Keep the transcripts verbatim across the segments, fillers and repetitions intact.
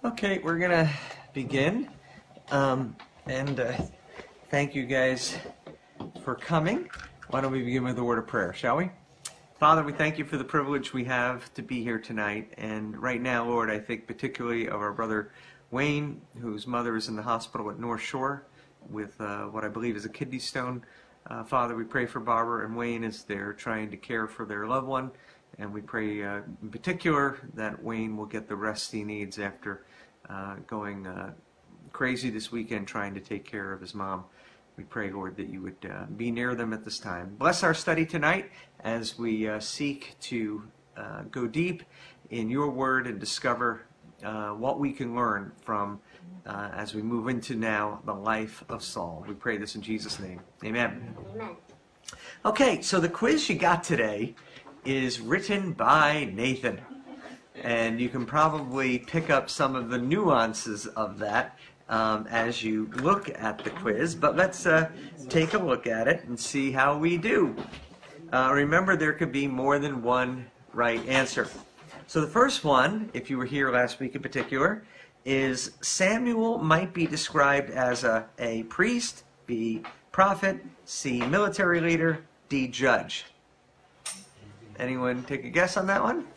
Okay, we're going to begin. Um, and uh, thank you guys for coming. Why don't we begin with a word of prayer, shall we? Father, we thank you for the privilege we have to be here tonight. And right now, Lord, I think particularly of our brother Wayne, whose mother is in the hospital at North Shore with uh, what I believe is a kidney stone. Uh, Father, we pray for Barbara and Wayne as they're trying to care for their loved one. And we pray uh, in particular that Wayne will get the rest he needs after uh, going uh, crazy this weekend trying to take care of his mom. We pray, Lord, that you would uh, be near them at this time. Bless our study tonight as we uh, seek to uh, go deep in your word and discover uh, what we can learn from uh, as we move into now the life of Saul. We pray this in Jesus' name. Amen. Amen. Okay, so the quiz you got today is written by Nathan. And you can probably pick up some of the nuances of that um, as you look at the quiz. But let's uh, take a look at it and see how we do. Uh, remember, there could be more than one right answer. So the first one, if you were here last week in particular, is Samuel might be described as a A, priest, B, prophet, C, military leader, D, judge. Anyone take a guess on that one?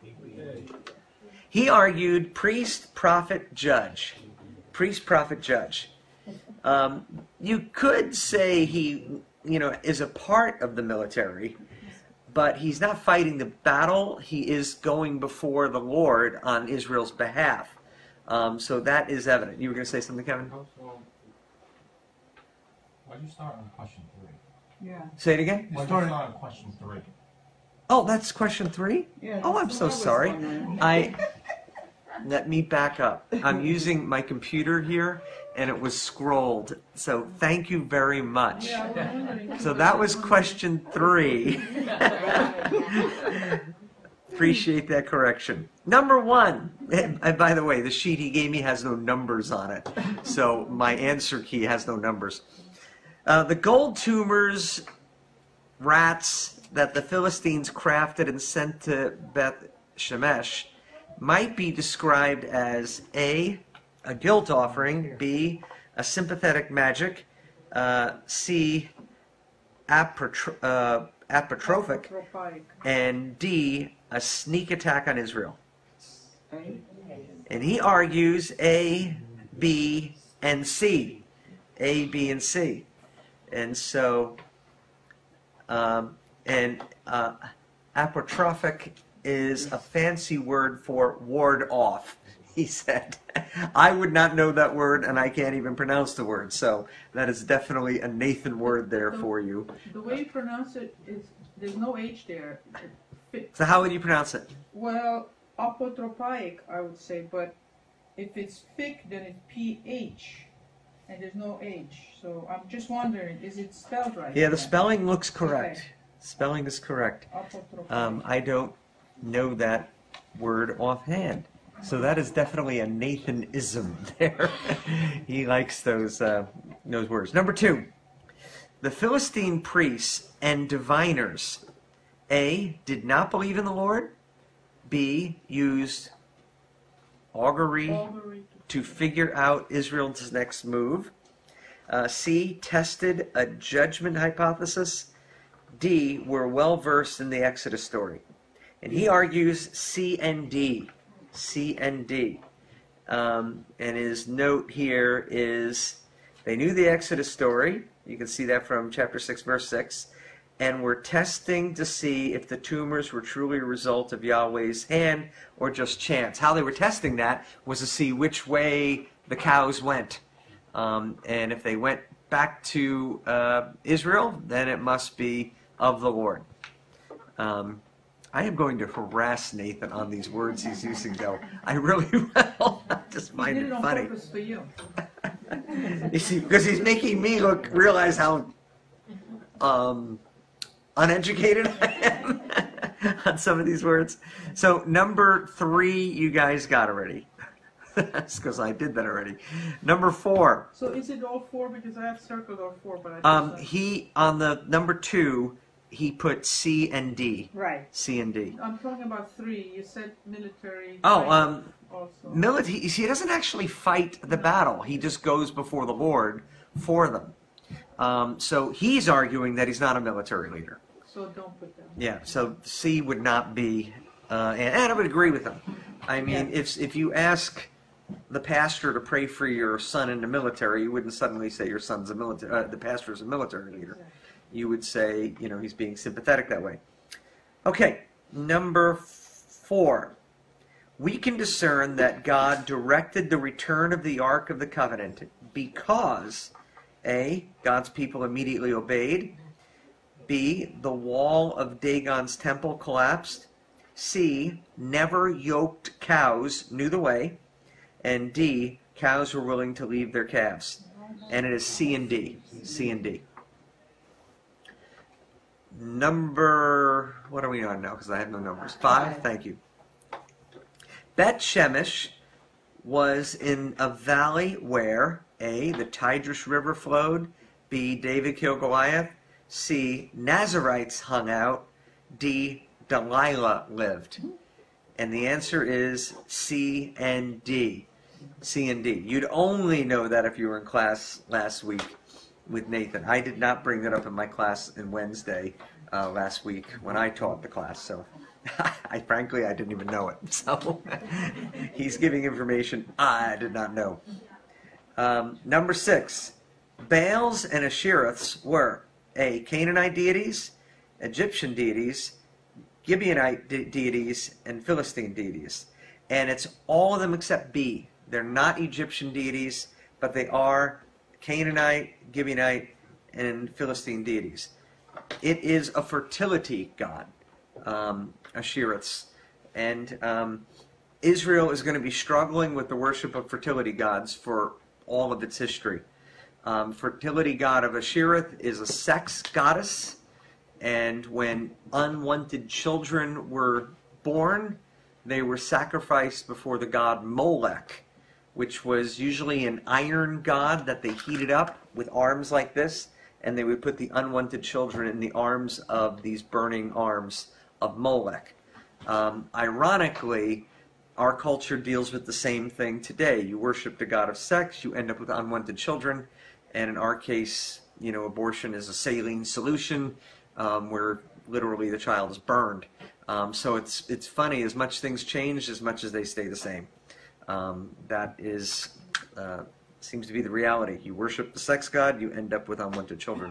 He argued priest, prophet, judge. Priest, prophet, judge. Um, you could say he, you know, is a part of the military, but he's not fighting the battle. He is going before the Lord on Israel's behalf. Um, so that is evident. You were going to say something, Kevin? Why'd you start on question three? Yeah. Say it again? Why'd you start on question three? Oh, that's question three? Yeah, Oh, I'm that's so what I was sorry. wondering. I let me back up. I'm using my computer here, and it was scrolled. So thank you very much. Yeah, I was wondering. So that was question three. Appreciate that correction. Number one. And and by the way, the sheet he gave me has no numbers on it. So my answer key has no numbers. Uh, the gold tumors, rats, that the Philistines crafted and sent to Beth Shemesh might be described as A, a guilt offering, B, a sympathetic magic, uh, C, apotro- uh, apotrophic, Apotropaic. and D, a sneak attack on Israel. Okay. And he argues A, B, and C. A, B, and C. And so... Um, And uh, apotrophic is a fancy word for ward off, he said. I would not know that word, and I can't even pronounce the word. So that is definitely a Nathan word there for you. The way you pronounce it is, there's no H there. It- So how would you pronounce it? Well, apotropaic, I would say, but if it's fic, then it's P H, and there's no H. So I'm just wondering, is it spelled right? Yeah, the then? spelling looks correct. Okay. Spelling is correct. Apotropaic. Um, I don't know that word offhand. So that is definitely a Nathanism there. He likes those uh, those words. Number two, the Philistine priests and diviners, A, did not believe in the Lord, B, used augury Augury. to figure out Israel's next move, uh, C, tested a judgment hypothesis, D, were well versed in the Exodus story. And he argues C and D. C and D. Um, and his note here is they knew the Exodus story. You can see that from chapter six, verse six. And were testing to see if the tumors were truly a result of Yahweh's hand or just chance. How they were testing that was to see which way the cows went. Um, and if they went back to uh, Israel, then it must be of the Lord. Um, I am going to harass Nathan on these words he's using, though. I really will. I just He find did it it on funny. purpose for you. You see, because he's making me look realize how um, uneducated I am on some of these words. So number three, you guys got already. That's because I did that already. Number four. So is it all four? Because I have circled all four, but I just, Um, uh, he on the number two, he put C and D. right. C and D. I'm talking about three. You said military. Oh, right? um, also. Military, you see, he doesn't actually fight the battle. He just goes before the Lord for them. Um, so he's arguing that he's not a military leader. So don't put that. Yeah, so C would not be, uh, and, and I would agree with him. I mean, Yeah. if if you ask the pastor to pray for your son in the military, you wouldn't suddenly say your son's a military, uh, the pastor is a military leader. You would say, you know, he's being sympathetic that way. Okay, number four. We can discern that God directed the return of the Ark of the Covenant because, A, God's people immediately obeyed, B, the wall of Dagon's temple collapsed, C, never yoked cows knew the way, and D, cows were willing to leave their calves. And it is C and D. C and D. Number, what are we on now? Because I have no numbers. Five, thank you. Bet Shemesh was in a valley where A, the Tigris River flowed, B, David killed Goliath, C, Nazarites hung out, D, Delilah lived. And the answer is C and D. C and D. You'd only know that if you were in class last week with Nathan. I did not bring that up in my class in Wednesday uh, last week when I taught the class. So, I frankly, I didn't even know it. So, he's giving information I did not know. Um, number six. Baals and Ashereths were A, Canaanite deities, Egyptian deities, Gibeonite de- deities, and Philistine deities. And it's all of them except B. They're not Egyptian deities, but they are Canaanite, Gibeonite, and Philistine deities. It is a fertility god, um, Ashereths. And um, Israel is going to be struggling with the worship of fertility gods for all of its history. Um, fertility god of Ashereth is a sex goddess. And when unwanted children were born, they were sacrificed before the god Molech, which was usually an iron god that they heated up with arms like this, and they would put the unwanted children in the arms of these burning arms of Molech. Um, ironically, our culture deals with the same thing today. You worship the god of sex, you end up with unwanted children, and in our case, you know, abortion is a saline solution, Um, where literally the child is burned. Um, so it's it's funny, as much things change, as much as they stay the same. Um, that is uh, seems to be the reality. You worship the sex god, you end up with unwanted children.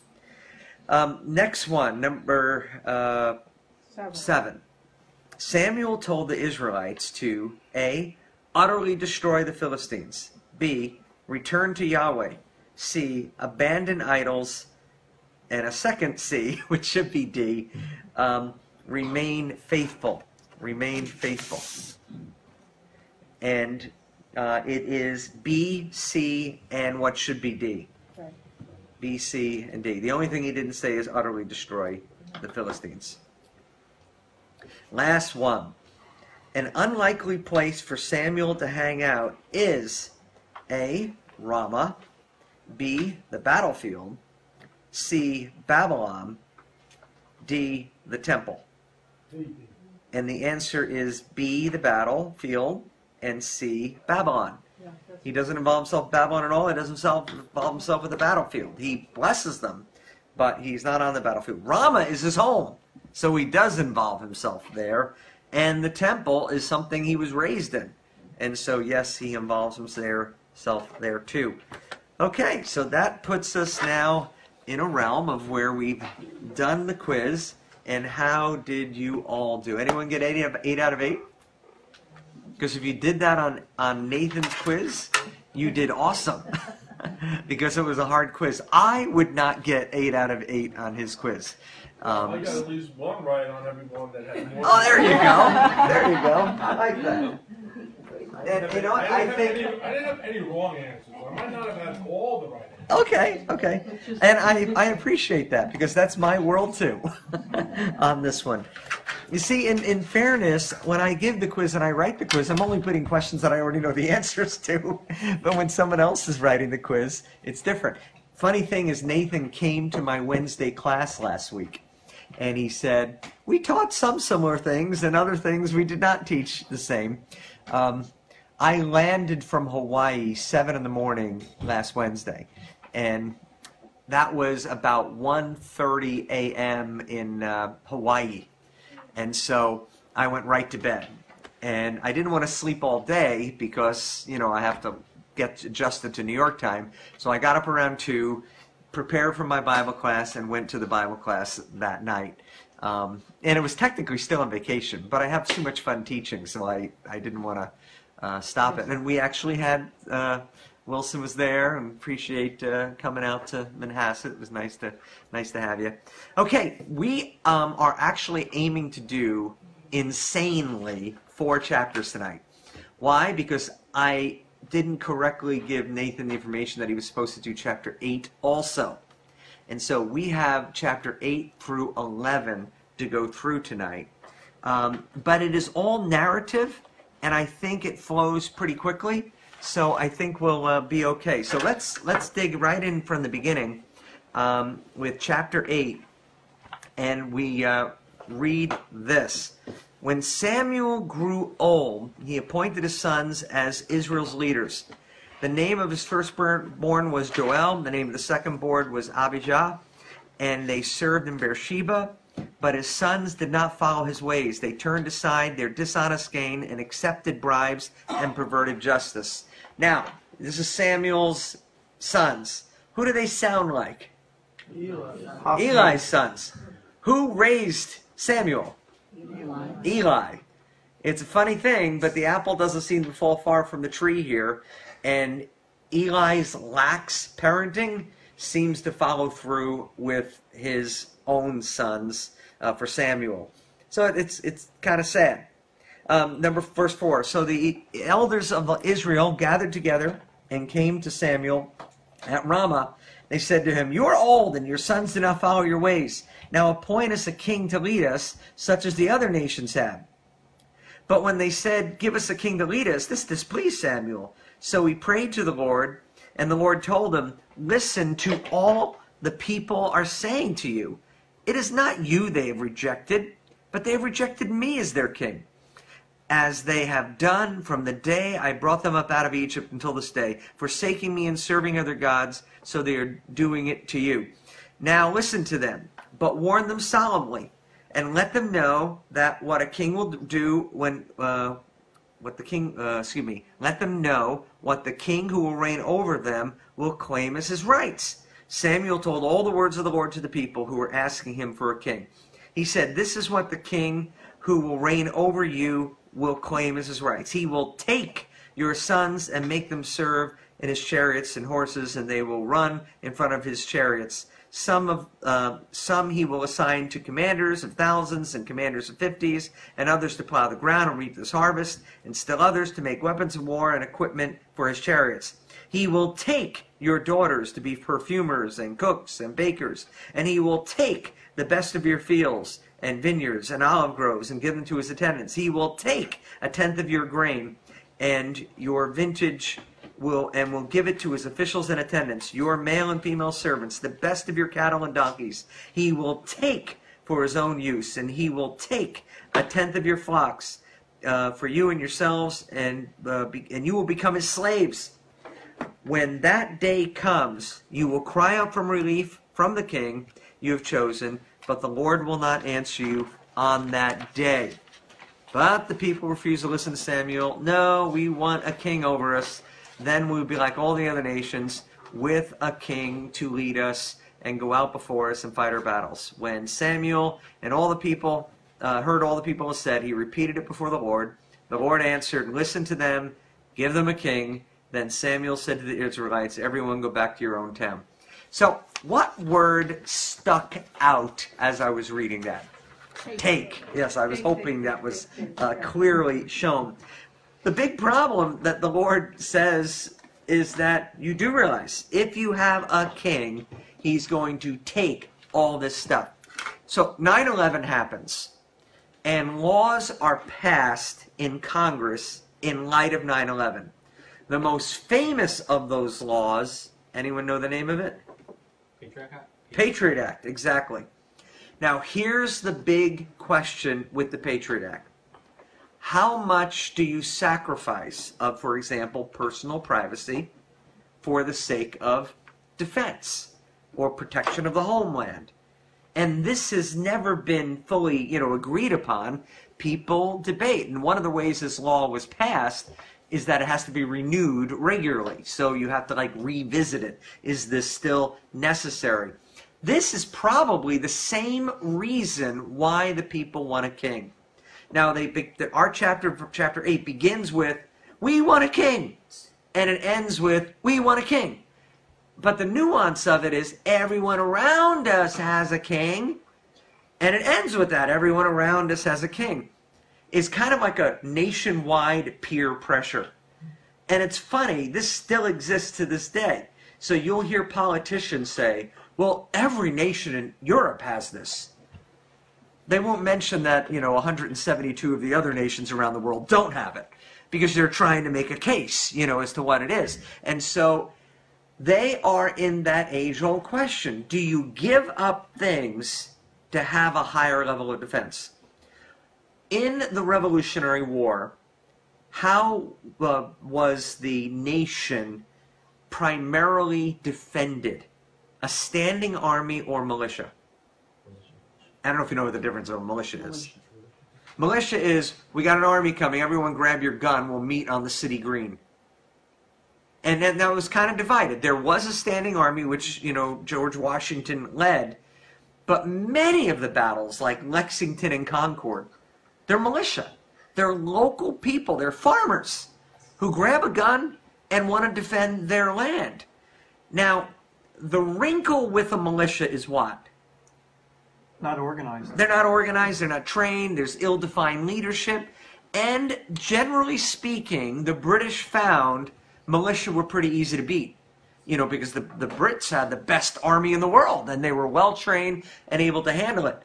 Um, next one, number uh, Seven. seven. Samuel told the Israelites to A, utterly destroy the Philistines, B, return to Yahweh, C, abandon idols, and a second C, which should be D, um, remain faithful. Remain faithful. And uh, it is B, C, and what should be D. Right. B, C, and D. The only thing he didn't say is utterly destroy the Philistines. Last one. An unlikely place for Samuel to hang out is A, Ramah, B, the battlefield, C, Babylon, D, the temple. And the answer is B, the battlefield, and C, Babylon. Yeah, that's He doesn't involve himself with Babylon at all. He doesn't self- involve himself with the battlefield. He blesses them, but he's not on the battlefield. Ramah is his home, so he does involve himself there. And the temple is something he was raised in. And so, yes, he involves himself there too. Okay, so that puts us now in a realm of where we've done the quiz. And how did you all do? Anyone get eight out of eight? Out of eight? Because if you did that on, on Nathan's quiz, you did awesome. Because it was a hard quiz. I would not get eight out of eight on his quiz. Um, I got at least one right on every one that had more. oh, there you go. There you go. I like that. And you know what? I didn't have think. any- I didn't have any wrong answers. I might not have had all the right answers. Okay, okay. And I, I appreciate that because that's my world too on this one. You see, in, in fairness, when I give the quiz and I write the quiz, I'm only putting questions that I already know the answers to. But when someone else is writing the quiz, it's different. Funny thing is, Nathan came to my Wednesday class last week. and he said, we taught some similar things, and other things we did not teach the same. Um, I landed from Hawaii seven in the morning last Wednesday, and that was about one thirty a.m. in uh, Hawaii, and so I went right to bed. And I didn't want to sleep all day because, you know, I have to get adjusted to New York time. So I got up around two, prepared for my Bible class, and went to the Bible class that night. Um, and it was technically still on vacation, but I have too much fun teaching, so I, I didn't want to uh, stop it. And we actually had, uh, Wilson was there, and appreciate uh, coming out to Manhasset. It was nice to, nice to have you. Okay, we um, are actually aiming to do insanely four chapters tonight. Why? Because I didn't correctly give Nathan the information that he was supposed to do chapter eight also. And so we have chapter eight through eleven to go through tonight. Um, but it is all narrative, and I think it flows pretty quickly. So I think we'll uh, be okay. So let's let's dig right in from the beginning um, with chapter eight, and we uh, read this. When Samuel grew old, he appointed his sons as Israel's leaders. The name of his firstborn was Joel. The name of the secondborn was Abijah. And they served in Beersheba. But his sons did not follow his ways. They turned aside their dishonest gain and accepted bribes and perverted justice. Now, this is Samuel's sons. Who do they sound like? Eli. Eli's sons. Who raised Samuel? Eli. Eli. It's a funny thing, but the apple doesn't seem to fall far from the tree here. And Eli's lax parenting seems to follow through with his own sons uh, for Samuel. So it's it's kind of sad. Um, number verse four. So the elders of Israel gathered together and came to Samuel at Ramah. They said to him, "You are old, and your sons do not follow your ways. Now appoint us a king to lead us, such as the other nations have." But when they said, "Give us a king to lead us," this displeased Samuel. So he prayed to the Lord, and the Lord told him, "Listen to all the people are saying to you. It is not you they have rejected, but they have rejected me as their king, as they have done from the day I brought them up out of Egypt until this day, forsaking me and serving other gods, so they are doing it to you. Now listen to them, but warn them solemnly, and let them know that what a king will do when, uh, what the king, uh, excuse me, let them know what the king who will reign over them will claim as his rights." Samuel told all the words of the Lord to the people who were asking him for a king. He said, "This is what the king who will reign over you will claim as his rights. He will take your sons and make them serve in his chariots and horses, and they will run in front of his chariots. Some of uh, some he will assign to commanders of thousands and commanders of fifties, and others to plow the ground and reap this harvest, and still others to make weapons of war and equipment for his chariots. He will take your daughters to be perfumers and cooks and bakers, and he will take the best of your fields and vineyards and olive groves and give them to his attendants. He will take a tenth of your grain and your vintage will and will give it to his officials and attendants, your male and female servants, the best of your cattle and donkeys. He will take for his own use, and he will take a tenth of your flocks uh, for you and yourselves, and uh, be, and you will become his slaves. When that day comes, you will cry out for relief from the king you have chosen, but the Lord will not answer you on that day." But the people refused to listen to Samuel. "No, we want a king over us. Then we will be like all the other nations, with a king to lead us and go out before us and fight our battles." When Samuel and all the people uh, heard all the people have said, he repeated it before the Lord. The Lord answered, "Listen to them, give them a king." Then Samuel said to the Israelites, "Everyone go back to your own town." So, what word stuck out as I was reading that? Take. Yes, I was hoping that was uh, clearly shown. The big problem that the Lord says is that you do realize, if you have a king, he's going to take all this stuff. So, nine eleven happens, and laws are passed in Congress in light of nine eleven. The most famous of those laws, anyone know the name of it? Patriot Act. Patriot Act, exactly. Now, here's the big question with the Patriot Act. How much do you sacrifice of, for example, personal privacy for the sake of defense or protection of the homeland? And this has never been fully, you know, agreed upon. People debate. And one of the ways this law was passed is that it has to be renewed regularly. So you have to, like, revisit it. Is this still necessary? This is probably the same reason why the people want a king. Now, they, our chapter, chapter eight begins with, we want a king. And it ends with, we want a king. But the nuance of it is, everyone around us has a king. And it ends with that, everyone around us has a king. It's kind of like a nationwide peer pressure. And it's funny, this still exists to this day. So you'll hear politicians say, well, every nation in Europe has this. They won't mention that, you know, one hundred seventy-two of the other nations around the world don't have it, because they're trying to make a case, you know, as to what it is. And so they are in that age-old question. Do you give up things to have a higher level of defense? In the Revolutionary War, how uh, was the nation primarily defended? A standing army or militia? I don't know if you know what the difference of a militia is. Militia is, we got an army coming, everyone grab your gun, we'll meet on the city green. And then that was kind of divided. There was a standing army, which, you know, George Washington led, but many of the battles, like Lexington and Concord, they're militia. They're local people, they're farmers who grab a gun and want to defend their land. Now, the wrinkle with a militia is what? Not organized. They're not organized, they're not trained, there's ill-defined leadership, and generally speaking, the British found militia were pretty easy to beat. You know, because the, the Brits had the best army in the world, and they were well-trained and able to handle it.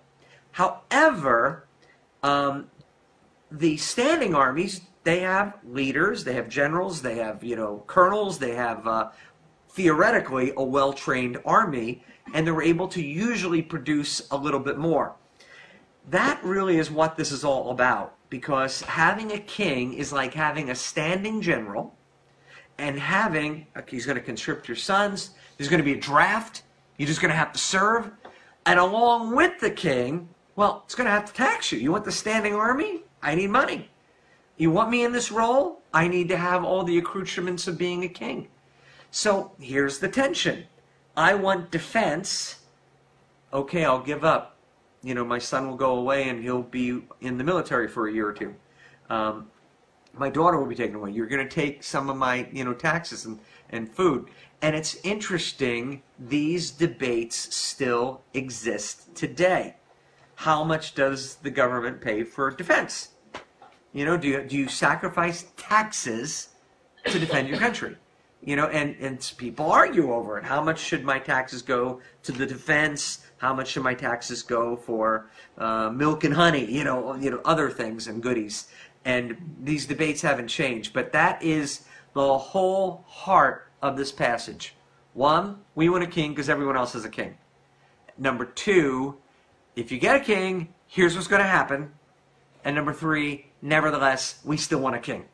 However, um, the standing armies, they have leaders, they have generals, they have, you know, colonels, they have, uh, theoretically, a well-trained army, and they were able to usually produce a little bit more. That really is what this is all about, because having a king is like having a standing general, and having, he's going to conscript your sons, there's going to be a draft, you're just going to have to serve, and along with the king, well, it's going to have to tax you. You want the standing army? I need money. You want me in this role? I need to have all the accoutrements of being a king. So here's the tension. I want defense. Okay, I'll give up. You know, my son will go away and he'll be in the military for a year or two. Um, my daughter will be taken away. You're going to take some of my, you know, taxes and, and food. And it's interesting, these debates still exist today. How much does the government pay for defense? You know, do you, do you sacrifice taxes to defend your country? You know, and, and people argue over it. How much should my taxes go to the defense? How much should my taxes go for uh, milk and honey? You know, you know, other things and goodies. And these debates haven't changed. But that is the whole heart of this passage. One, we want a king because everyone else has a king. Number two, if you get a king, here's what's going to happen. And number three, nevertheless, we still want a king.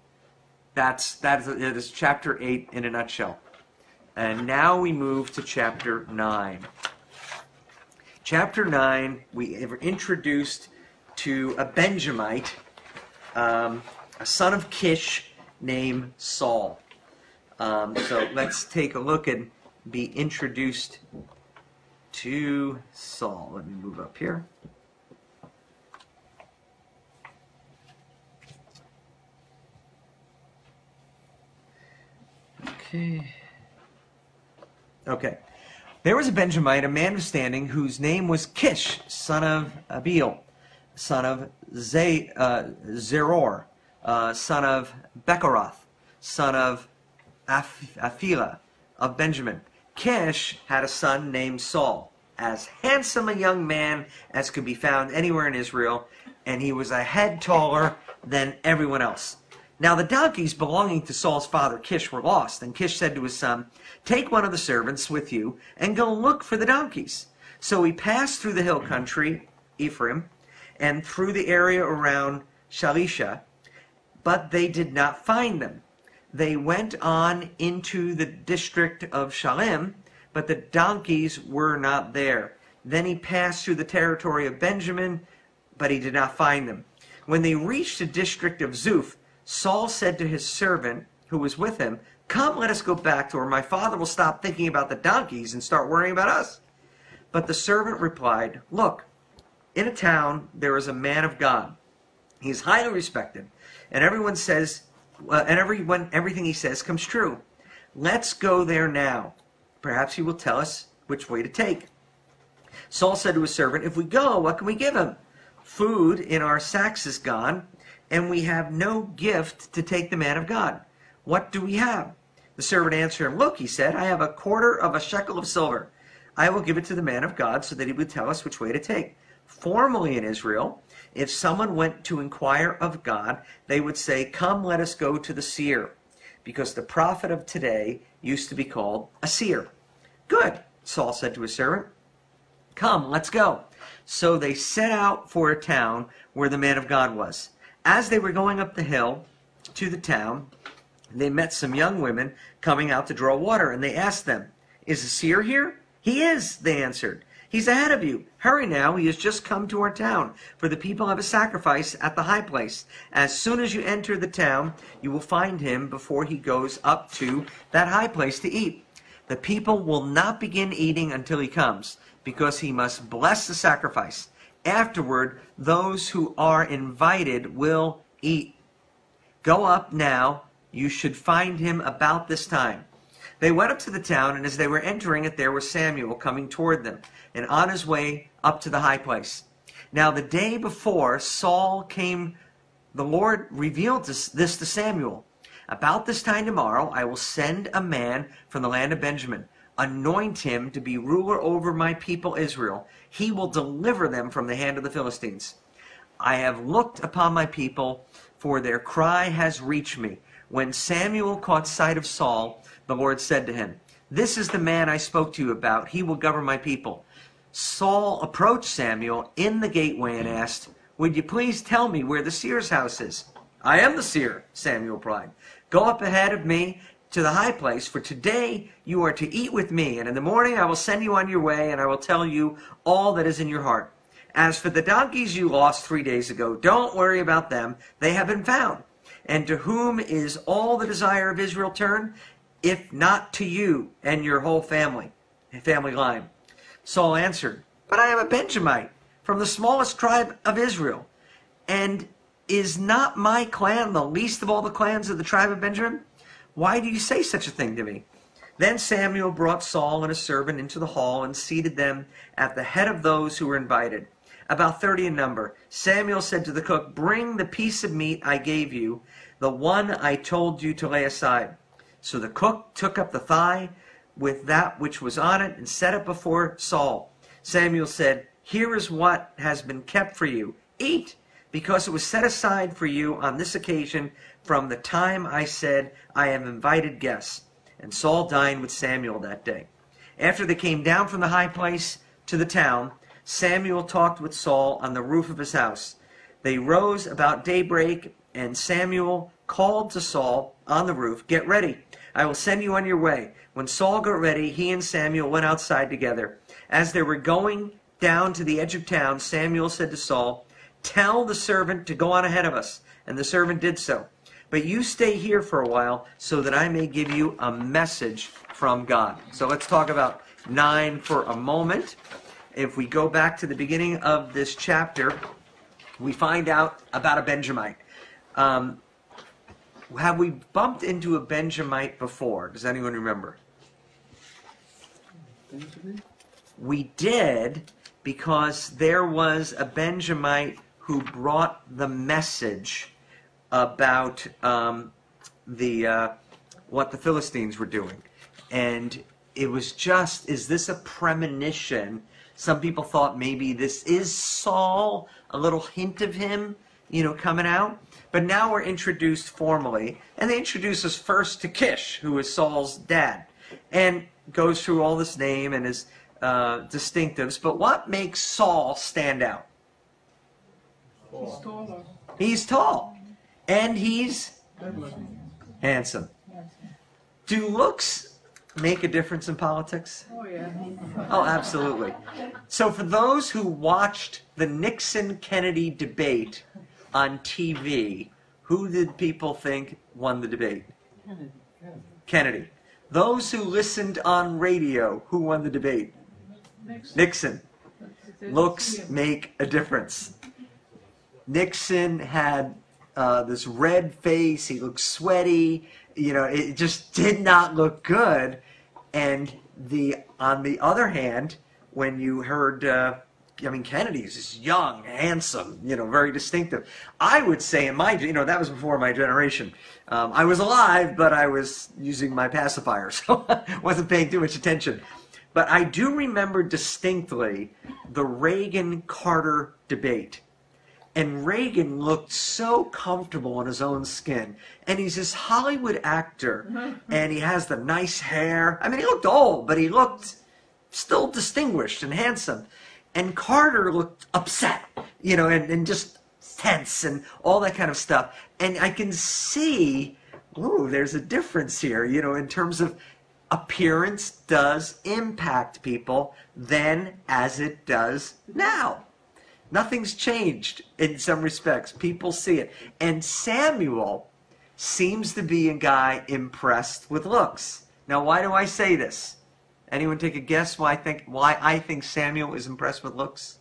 That's that is, that is chapter eight in a nutshell. And now we move to chapter nine. Chapter nine, we are introduced to a Benjamite, um, a son of Kish named Saul. Um, so let's take a look and be introduced to Saul. Let me move up here. Okay. Okay. There was a Benjamite, a man of standing, whose name was Kish, son of Abiel, son of Ze, uh, Zeror, uh, son of Bechorath, son of Aph- Aphilah, of Benjamin. Kish had a son named Saul, as handsome a young man as could be found anywhere in Israel, and he was a head taller than everyone else. Now the donkeys belonging to Saul's father Kish were lost, and Kish said to his son, "Take one of the servants with you and go look for the donkeys." So he passed through the hill country, Ephraim, and through the area around Shalisha, but they did not find them. They went on into the district of Shalim, but the donkeys were not there. Then he passed through the territory of Benjamin, but he did not find them. When they reached the district of Zuph, Saul said to his servant who was with him, "Come, let us go back to where my father will stop thinking about the donkeys and start worrying about us." But the servant replied, "Look, in a town there is a man of God. He is highly respected, and everyone says, uh, and everyone, everything he says comes true. Let's go there now. Perhaps he will tell us which way to take." Saul said to his servant, "If we go, what can we give him? Food in our sacks is gone, and we have no gift to take the man of God. What do we have?" The servant answered him, "Look," he said, "I have a quarter of a shekel of silver. I will give it to the man of God so that he would tell us which way to take." Formerly in Israel, if someone went to inquire of God, they would say, "Come, let us go to the seer," because the prophet of today used to be called a seer. "Good," Saul said to his servant. "Come, let's go." So they set out for a town where the man of God was. As they were going up the hill to the town, they met some young women coming out to draw water, and they asked them, "Is the seer here?" "He is," they answered. "He's ahead of you. Hurry now, he has just come to our town, for the people have a sacrifice at the high place. As soon as you enter the town, you will find him before he goes up to that high place to eat. The people will not begin eating until he comes, because he must bless the sacrifice. Afterward, those who are invited will eat. Go up now. You should find him about this time." They went up to the town, and as they were entering it, there was Samuel coming toward them, and on his way up to the high place. Now the day before Saul came, the Lord revealed this, this to Samuel. "About this time tomorrow, I will send a man from the land of Benjamin. Anoint him to be ruler over my people Israel. He will deliver them from the hand of the Philistines. I have looked upon my people, for their cry has reached me." When Samuel caught sight of Saul, the Lord said to him, "This is the man I spoke to you about. He will govern my people." Saul approached Samuel in the gateway and asked, "Would you please tell me where the seer's house is?" "I am the seer," Samuel replied. "Go up ahead of me to the high place, for today you are to eat with me, and in the morning I will send you on your way, and I will tell you all that is in your heart. As for the donkeys you lost three days ago, don't worry about them. They have been found. And to whom is all the desire of Israel turned? If not to you and your whole family, family line." Saul answered, "But I am a Benjamite, from the smallest tribe of Israel. And is not my clan the least of all the clans of the tribe of Benjamin? Why do you say such a thing to me?" Then Samuel brought Saul and his servant into the hall and seated them at the head of those who were invited, about thirty in number. Samuel said to the cook, "Bring the piece of meat I gave you, the one I told you to lay aside." So the cook took up the thigh with that which was on it and set it before Saul. Samuel said, "Here is what has been kept for you. Eat, because it was set aside for you on this occasion from the time I said, 'I have invited guests.'" And Saul dined with Samuel that day. After they came down from the high place to the town, Samuel talked with Saul on the roof of his house. They rose about daybreak, and Samuel called to Saul on the roof, "Get ready, I will send you on your way." When Saul got ready, he and Samuel went outside together. As they were going down to the edge of town, Samuel said to Saul, "Tell the servant to go on ahead of us." And the servant did so. "But you stay here for a while so that I may give you a message from God." So let's talk about nine for a moment. If we go back to the beginning of this chapter, we find out about a Benjamite. Um, have we bumped into a Benjamite before? Does anyone remember? Benjamin? We did, because there was a Benjamite who brought the message about um, the uh, what the Philistines were doing. And it was just, is this a premonition? Some people thought maybe this is Saul, a little hint of him, you know, coming out. But now we're introduced formally, and they introduce us first to Kish, who is Saul's dad, and goes through all this name and his uh, distinctives, but what makes Saul stand out? He's taller. He's tall, and he's handsome. Do looks make a difference in politics? Oh yeah. Oh, absolutely. So for those who watched the Nixon-Kennedy debate on T V, who did people think won the debate? Kennedy. Those who listened on radio, who won the debate? Next. Nixon. Looks make a difference. Nixon had uh, this red face. He looked sweaty. You know, it just did not look good. And the on the other hand, when you heard, uh, I mean, Kennedy's is young, handsome, you know, very distinctive. I would say in my, you know, that was before my generation. Um, I was alive, but I was using my pacifier, so I wasn't paying too much attention. But I do remember distinctly the Reagan-Carter debate. And Reagan looked so comfortable in his own skin. And he's this Hollywood actor. And he has the nice hair. I mean, he looked old, but he looked still distinguished and handsome. And Carter looked upset, you know, and, and just tense and all that kind of stuff. And I can see, ooh, there's a difference here, you know, in terms of appearance does impact people then as it does now. Nothing's changed in some respects. People see it. And Samuel seems to be a guy impressed with looks. Now, why do I say this? Anyone take a guess why I think, why I think Samuel is impressed with looks?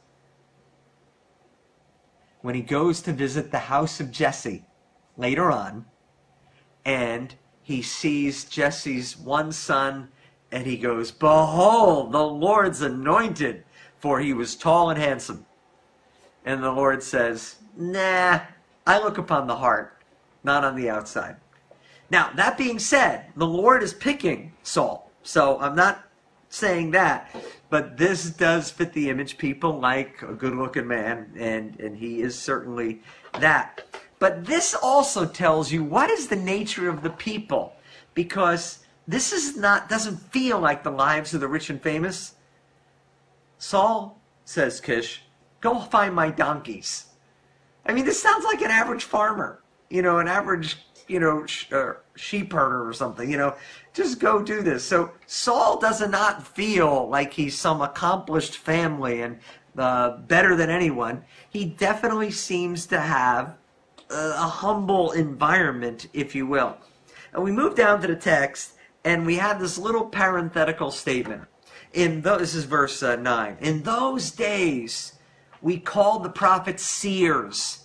When he goes to visit the house of Jesse later on, and he sees Jesse's one son, and he goes, "Behold, the Lord's anointed, for he was tall and handsome." And the Lord says, "Nah, I look upon the heart, not on the outside." Now, that being said, the Lord is picking Saul. So I'm not saying that. But this does fit the image. People like a good-looking man, and, and he is certainly that. But this also tells you what is the nature of the people. Because this is not doesn't feel like the lives of the rich and famous. Saul, says Kish, "Go find my donkeys." I mean, this sounds like an average farmer, you know, an average, you know, sh- uh, sheep herder or something, you know. Just go do this. So Saul does not feel like he's some accomplished family and uh, better than anyone. He definitely seems to have a, a humble environment, if you will. And we move down to the text, and we have this little parenthetical statement. In those, this is verse uh, nine. In those days, we called the prophets seers,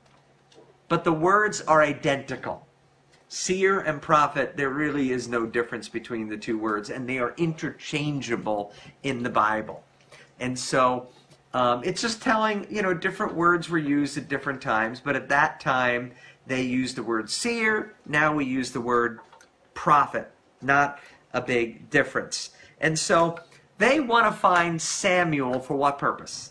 but the words are identical. Seer and prophet, there really is no difference between the two words, and they are interchangeable in the Bible. And so um, it's just telling, you know, different words were used at different times, but at that time they used the word seer. Now we use the word prophet. Not a big difference. And so they want to find Samuel for what purpose?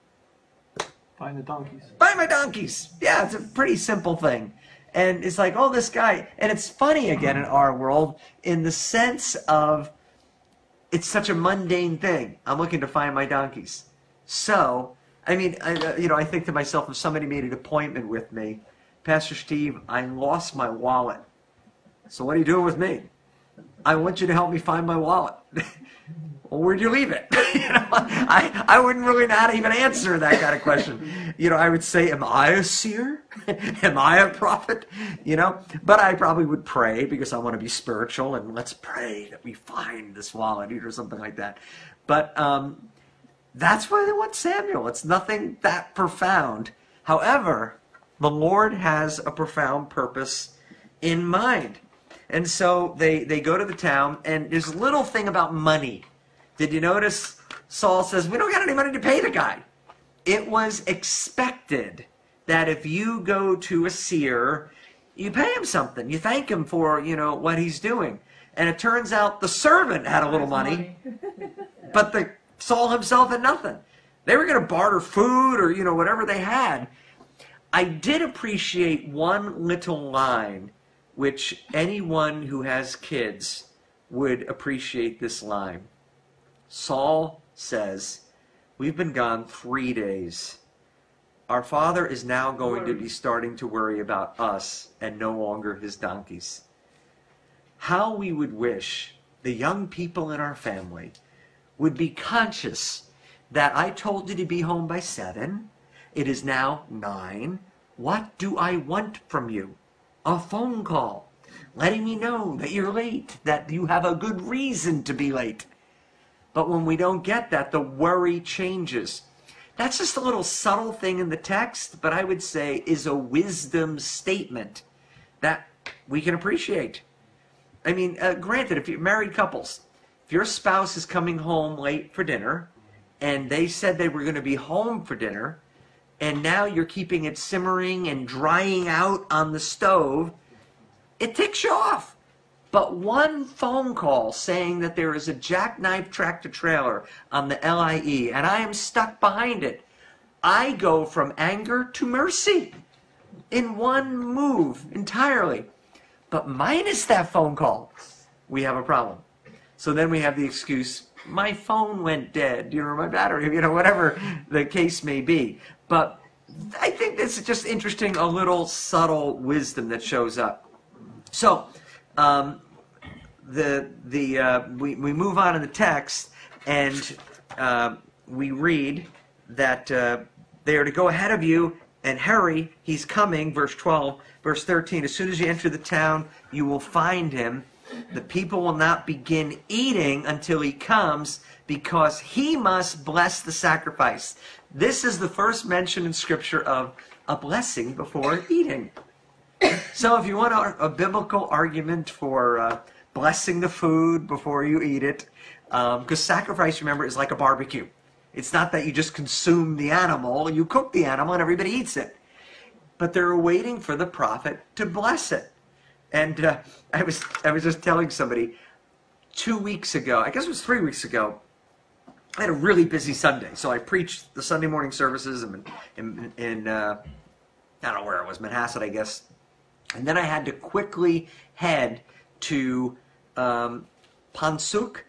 Find the donkeys. Find my donkeys. Yeah, it's a pretty simple thing. And it's like, oh, this guy. And it's funny again in our world in the sense of it's such a mundane thing. I'm looking to find my donkeys. So, I mean, I, you know, I think to myself, if somebody made an appointment with me, "Pastor Steve, I lost my wallet. So what are you doing with me? I want you to help me find my wallet." Well, where'd you leave it? you know, I, I wouldn't really know how to even answer that kind of question. You know, I would say, am I a seer? Am I a prophet? You know, but I probably would pray because I want to be spiritual, and let's pray that we find this wallet or something like that. But um, that's why they want Samuel. It's nothing that profound. However, the Lord has a profound purpose in mind. And so they, they go to the town, and there's a little thing about money. Did you notice Saul says, "We don't got any money to pay the guy"? It was expected that if you go to a seer, you pay him something. You thank him for, you know, what he's doing. And it turns out the servant had a little money, but the Saul himself had nothing. They were going to barter food or, you know, whatever they had. I did appreciate one little line, which anyone who has kids would appreciate this line. Saul says, we've been gone three days. Our father is now going to be starting to worry about us and no longer his donkeys. How we would wish the young people in our family would be conscious that I told you to be home by seven. It is now nine. What do I want from you? A phone call, letting me know that you're late, that you have a good reason to be late. But when we don't get that, the worry changes. That's just a little subtle thing in the text, but I would say is a wisdom statement that we can appreciate. I mean, uh, granted, if you're married couples, if your spouse is coming home late for dinner, and they said they were going to be home for dinner, and now you're keeping it simmering and drying out on the stove, it ticks you off. But one phone call saying that there is a jackknife tractor trailer on the L I E and I am stuck behind it, I go from anger to mercy in one move entirely. But minus that phone call, we have a problem. So then we have the excuse, my phone went dead, you know, my battery, you know, whatever the case may be. But I think this is just interesting, a little subtle wisdom that shows up. So, um, the the uh, we we move on in the text, and uh, we read that uh, they are to go ahead of you and hurry. He's coming. Verse twelve, verse thirteen. As soon as you enter the town, you will find him. The people will not begin eating until he comes, because he must bless the sacrifice. This is the first mention in Scripture of a blessing before eating. So if you want a, a biblical argument for uh, blessing the food before you eat it, because um, sacrifice, remember, is like a barbecue. It's not that you just consume the animal, you cook the animal and everybody eats it. But they're waiting for the prophet to bless it. And uh, I was I was just telling somebody, two weeks ago, I guess it was three weeks ago, I had a really busy Sunday. So I preached the Sunday morning services in, in, in uh, I don't know where it was, Manhasset, I guess. And then I had to quickly head to um, Pansuk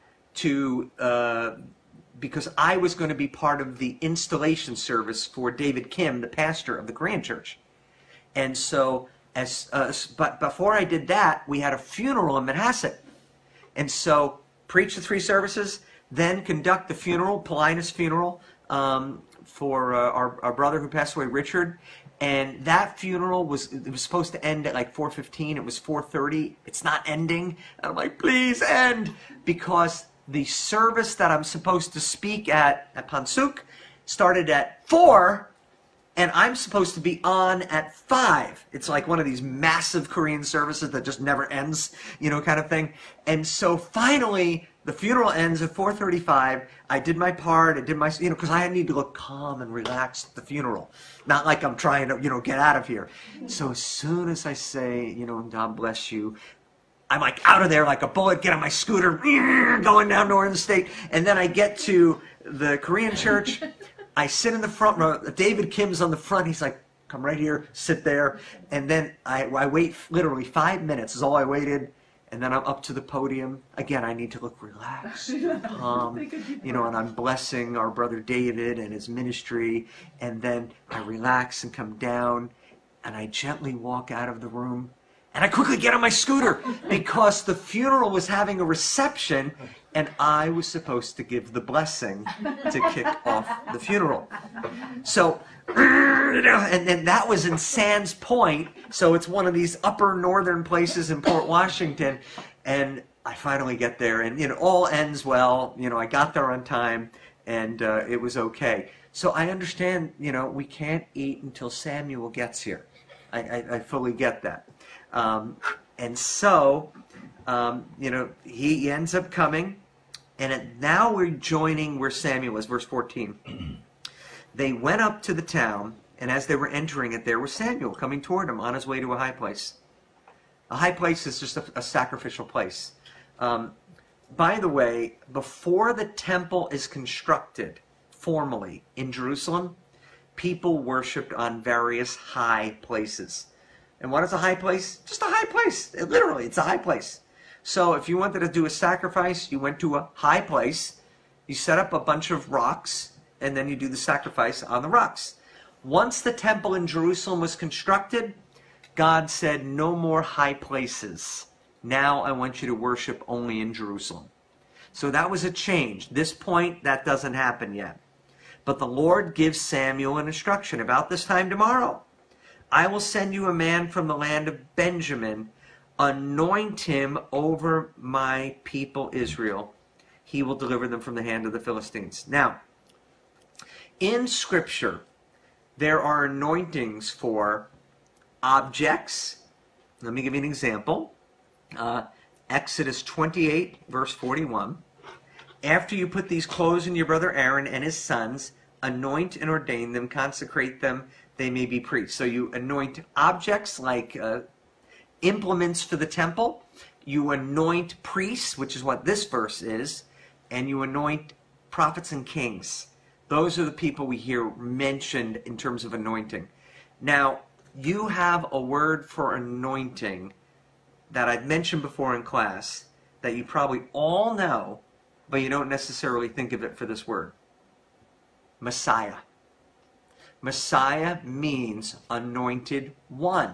to uh, because I was going to be part of the installation service for David Kim, the pastor of the Korean church. And so, as uh, but before I did that, we had a funeral in Manhasset. And so, preach the three services, then conduct the funeral, Paulinus funeral, um, for uh, our, our brother who passed away, Richard. And that funeral was it was supposed to end at like four fifteen. It was four thirty. It's not ending. And I'm like, please end, because the service that I'm supposed to speak at at Pansuk started at four, and I'm supposed to be on at five. It's like one of these massive Korean services that just never ends, you know, kind of thing. And so finally, the funeral ends at four thirty-five. I did my part. I did my, you know, because I need to look calm and relaxed at the funeral. Not like I'm trying to, you know, get out of here. So as soon as I say, you know, God bless you, I'm like out of there like a bullet, get on my scooter, going down Northern State. And then I get to the Korean church. I sit in the front row. David Kim's on the front. He's like, come right here, sit there. And then I, I wait literally five minutes is all I waited. And then I'm up to the podium. Again, I need to look relaxed, calm, you know, and I'm blessing our brother David and his ministry. And then I relax and come down, and I gently walk out of the room. And I quickly get on my scooter because the funeral was having a reception, and I was supposed to give the blessing to kick off the funeral. So, and then that was in Sands Point, so it's one of these upper northern places in Port Washington, and I finally get there, and you know, all ends well. You know, I got there on time, and uh, it was okay. So I understand, you know, we can't eat until Samuel gets here. I, I, I fully get that. Um, and so, um, you know, he ends up coming, and it, now we're joining where Samuel is, verse fourteen. They went up to the town, and as they were entering it, there was Samuel coming toward them on his way to a high place. A high place is just a, a sacrificial place. Um, by the way, before the temple is constructed formally in Jerusalem, people worshipped on various high places. And what is a high place? Just a high place. It, literally, it's a high place. So if you wanted to do a sacrifice, you went to a high place, You set up a bunch of rocks, and then you do the sacrifice on the rocks. Once the temple in Jerusalem was constructed, God said, no more high places. Now I want you to worship only in Jerusalem. So that was a change. This point, that doesn't happen yet. But the Lord gives Samuel an instruction about this time tomorrow. I will send you a man from the land of Benjamin. Anoint him over my people Israel. He will deliver them from the hand of the Philistines. Now, in Scripture, there are anointings for objects. Let me give you an example. Uh, Exodus twenty-eight, verse forty-one. After you put these clothes in your brother Aaron and his sons, anoint and ordain them, consecrate them, they may be priests. So you anoint objects like uh, implements for the temple. You anoint priests, which is what this verse is, and you anoint prophets and kings. Those are the people we hear mentioned in terms of anointing. Now, you have a word for anointing that I've mentioned before in class that you probably all know, but you don't necessarily think of it for this word. Messiah. Messiah means anointed one.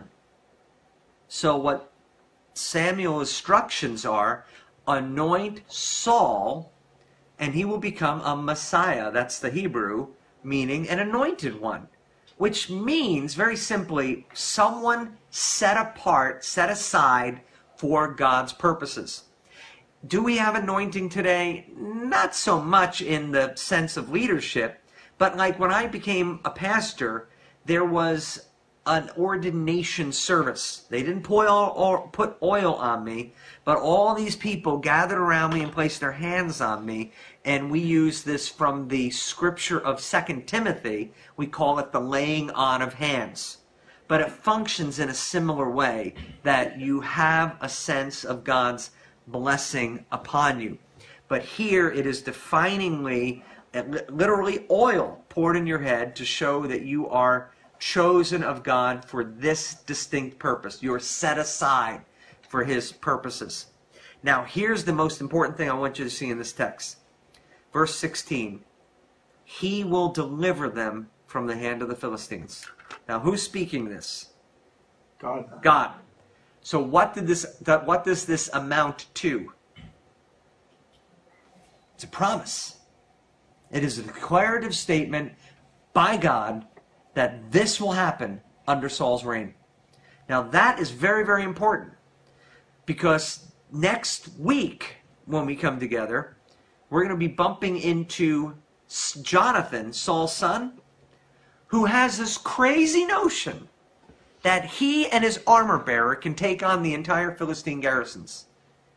So what Samuel's instructions are, anoint Saul, and he will become a Messiah. That's the Hebrew, meaning an anointed one. Which means, very simply, someone set apart, set aside for God's purposes. Do we have anointing today? Not so much in the sense of leadership, but like when I became a pastor, there was an ordination service. They didn't put oil, or put oil on me, but all these people gathered around me and placed their hands on me, and we use this from the scripture of Second Timothy. We call it the laying on of hands. But it functions in a similar way, that you have a sense of God's blessing upon you. But here it is definingly, literally oil poured in your head to show that you are chosen of God for this distinct purpose. You're set aside for His purposes. Now, here's the most important thing I want you to see in this text. Verse sixteen. He will deliver them from the hand of the Philistines. Now, who's speaking this? God. God. So what did this? What does this amount to? It's a promise. It is a declarative statement by God that this will happen under Saul's reign. Now that is very, very important, because next week when we come together, we're going to be bumping into Jonathan, Saul's son, who has this crazy notion that he and his armor bearer can take on the entire Philistine garrisons.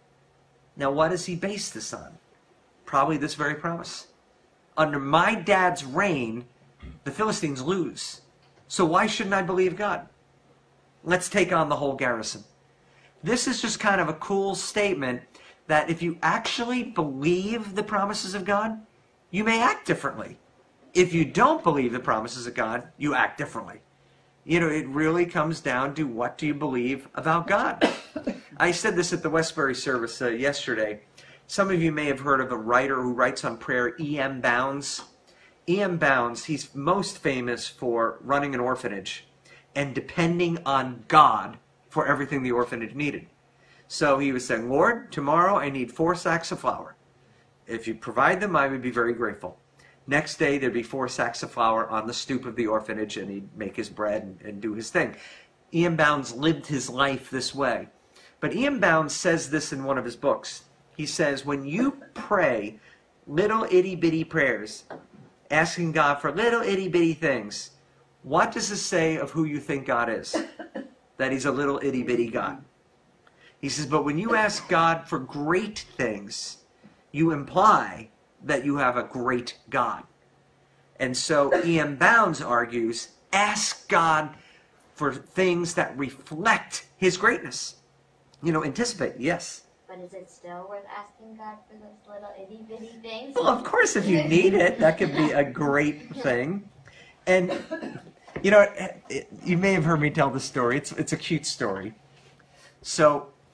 Now what does he base this on? Probably this very promise. Under my dad's reign, the Philistines lose. So why shouldn't I believe God? Let's take on the whole garrison. This is just kind of a cool statement that if you actually believe the promises of God, you may act differently. If you don't believe the promises of God, you act differently. You know, it really comes down to what do you believe about God. I said this at the Westbury service uh, yesterday. Some of you may have heard of a writer who writes on prayer, E M Bounds. E M Bounds, he's most famous for running an orphanage and depending on God for everything the orphanage needed. So he was saying, Lord, tomorrow I need four sacks of flour. If you provide them, I would be very grateful. Next day, there'd be four sacks of flour on the stoop of the orphanage, and he'd make his bread and, and do his thing. E M Bounds lived his life this way. But E M Bounds says this in one of his books. He says, when you pray little itty-bitty prayers, asking God for little itty-bitty things, what does this say of who you think God is? That He's a little itty-bitty God. He says, but when you ask God for great things, you imply that you have a great God. And so E M Bounds argues, ask God for things that reflect His greatness. You know, anticipate, yes. But is it still worth asking God for those little itty bitty things? Well, of course, if you need it, that could be a great thing. And, you know, it, it, you may have heard me tell this story. It's, it's a cute story. So,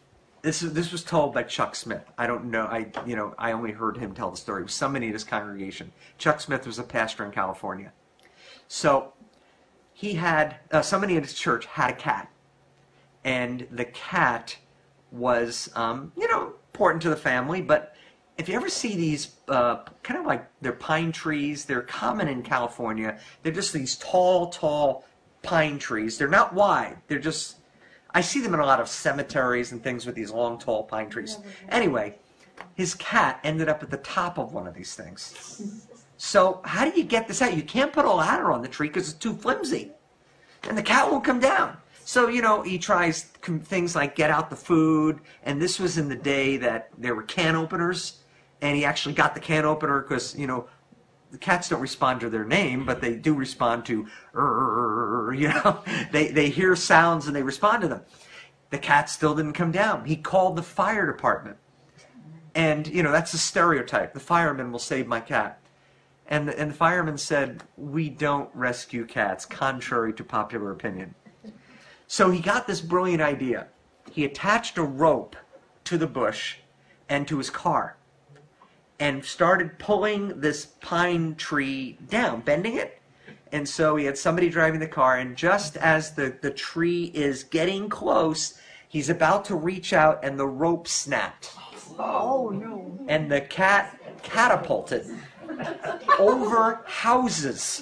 this is this was told by Chuck Smith. I don't know. I you know I only heard him tell the story. It was somebody in his congregation. Chuck Smith was a pastor in California. So he had uh, somebody in his church had a cat, and the cat was um, you know important to the family. But if you ever see these uh, kind of like they're pine trees, they're common in California. They're just these tall, tall pine trees. They're not wide. They're just I see them in a lot of cemeteries and things with these long, tall pine trees. Anyway, his cat ended up at the top of one of these things. So how do you get this out? You can't put a ladder on the tree because it's too flimsy. And the cat won't come down. So, you know, he tries things like get out the food. And this was in the day that there were can openers. And he actually got the can opener because, you know, the cats don't respond to their name, but they do respond to, you know, they, they hear sounds and they respond to them. The cat still didn't come down. He called the fire department. And, you know, that's a stereotype. The fireman will save my cat. And the, and the fireman said, we don't rescue cats, contrary to popular opinion. So he got this brilliant idea. He attached a rope to the bush and to his car, and started pulling this pine tree down, bending it. And so he had somebody driving the car, and just as the, the tree is getting close, he's about to reach out, and the rope snapped. Oh, no. And the cat catapulted over houses.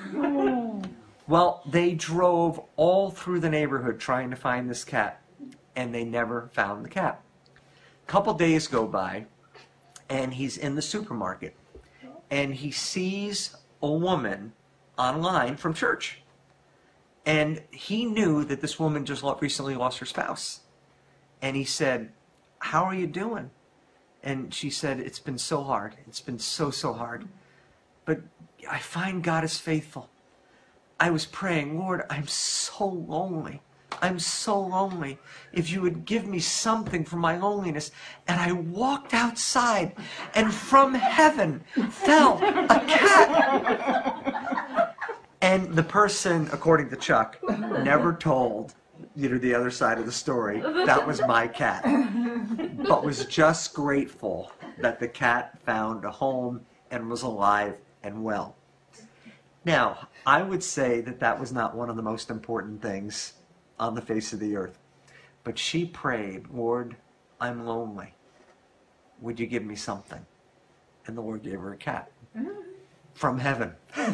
Well, they drove all through the neighborhood trying to find this cat, and they never found the cat. A couple days go by, and he's in the supermarket, and he sees a woman online from church. And he knew that this woman just recently lost her spouse. And he said, how are you doing? And she said, it's been so hard. It's been so, so hard. But I find God is faithful. I was praying, Lord, I'm so lonely. I'm so lonely. If you would give me something for my loneliness. And I walked outside, and from heaven fell a cat. And the person, according to Chuck, never told, you know, the other side of the story. That was my cat. But was just grateful that the cat found a home and was alive and well. Now, I would say that that was not one of the most important things on the face of the earth. But she prayed, Lord, I'm lonely. Would you give me something? And the Lord gave her a cat from heaven.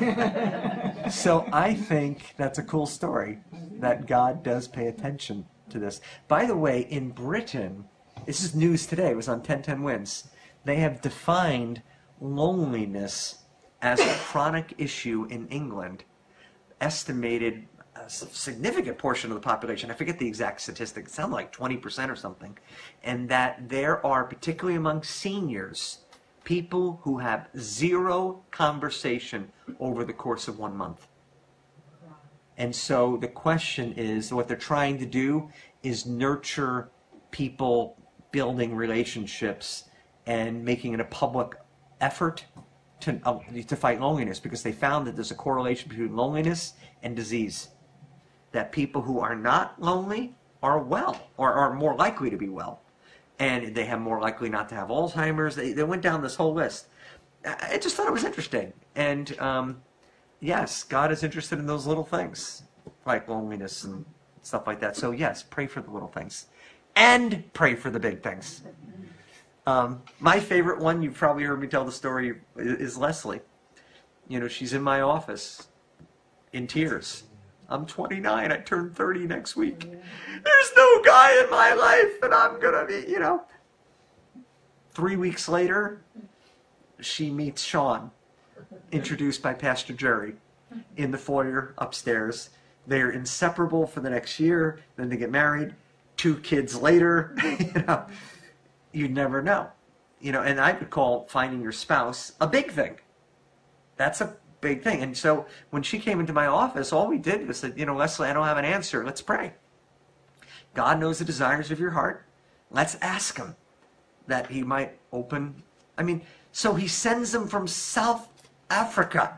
So I think that's a cool story, that God does pay attention to this. By the way, in Britain, this is news today, it was on ten ten Wins, they have defined loneliness as a chronic issue in England, estimated a significant portion of the population, I forget the exact statistic, it sounded like twenty percent or something, and that there are, particularly among seniors, people who have zero conversation over the course of one month. And so the question is, what they're trying to do is nurture people building relationships and making it a public effort to, uh, to fight loneliness, because they found that there's a correlation between loneliness and disease. That people who are not lonely are well, or are more likely to be well. And they have more likely not to have Alzheimer's. They, they went down this whole list. I just thought it was interesting. And um, yes, God is interested in those little things, like loneliness and stuff like that. So yes, pray for the little things. And pray for the big things. Um, my favorite one, you've probably heard me tell the story, is Leslie. You know, she's in my office in tears. I'm twenty-nine, I turn thirty next week. There's no guy in my life, and I'm gonna be, you know. Three weeks later, she meets Sean, introduced by Pastor Jerry, in the foyer upstairs. They're inseparable for the next year, then they get married. Two kids later, you know, you never know. You know, and I would call finding your spouse a big thing. That's a big thing. And so when she came into my office, all we did was said, you know, Leslie, I don't have an answer. Let's pray. God knows the desires of your heart. Let's ask him that he might open. I mean, so he sends them from South Africa.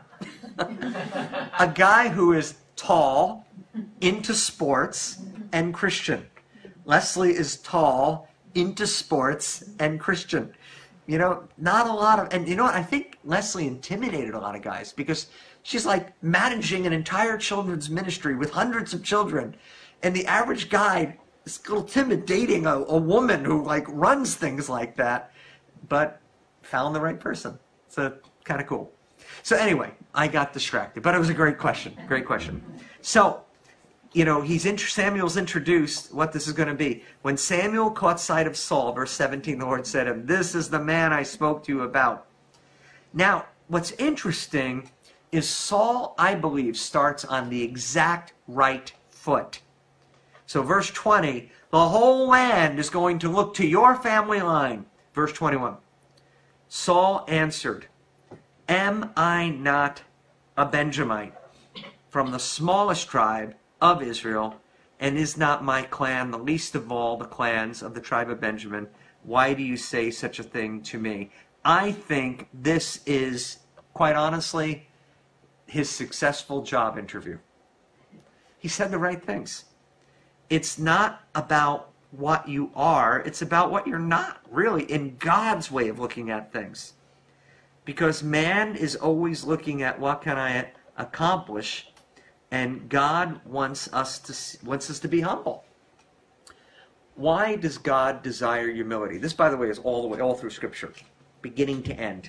A guy who is tall, into sports, and Christian. Leslie is tall, into sports and Christian. You know, not a lot of, and you know what, I think Leslie intimidated a lot of guys because she's like managing an entire children's ministry with hundreds of children. And the average guy is a little timid dating a, a woman who like runs things like that, but found the right person. So kind of cool. So anyway, I got distracted, but it was a great question. Great question. So, you know, he's in, Samuel's introduced what this is going to be. When Samuel caught sight of Saul, verse seventeen, the Lord said to him, "This is the man I spoke to you about." Now, what's interesting is Saul, I believe, starts on the exact right foot. So verse twenty, the whole land is going to look to your family line. Verse twenty-one, Saul answered, "Am I not a Benjamite from the smallest tribe of Israel, and is not my clan the least of all the clans of the tribe of Benjamin? Why do you say such a thing to me?" I think this is, quite honestly, his successful job interview. He said the right things. It's not about what you are, it's about what you're not, really, in God's way of looking at things. Because man is always looking at what can I accomplish, and God wants us to wants us to be humble. Why does God desire humility? This, by the way, is all the way all through Scripture, beginning to end.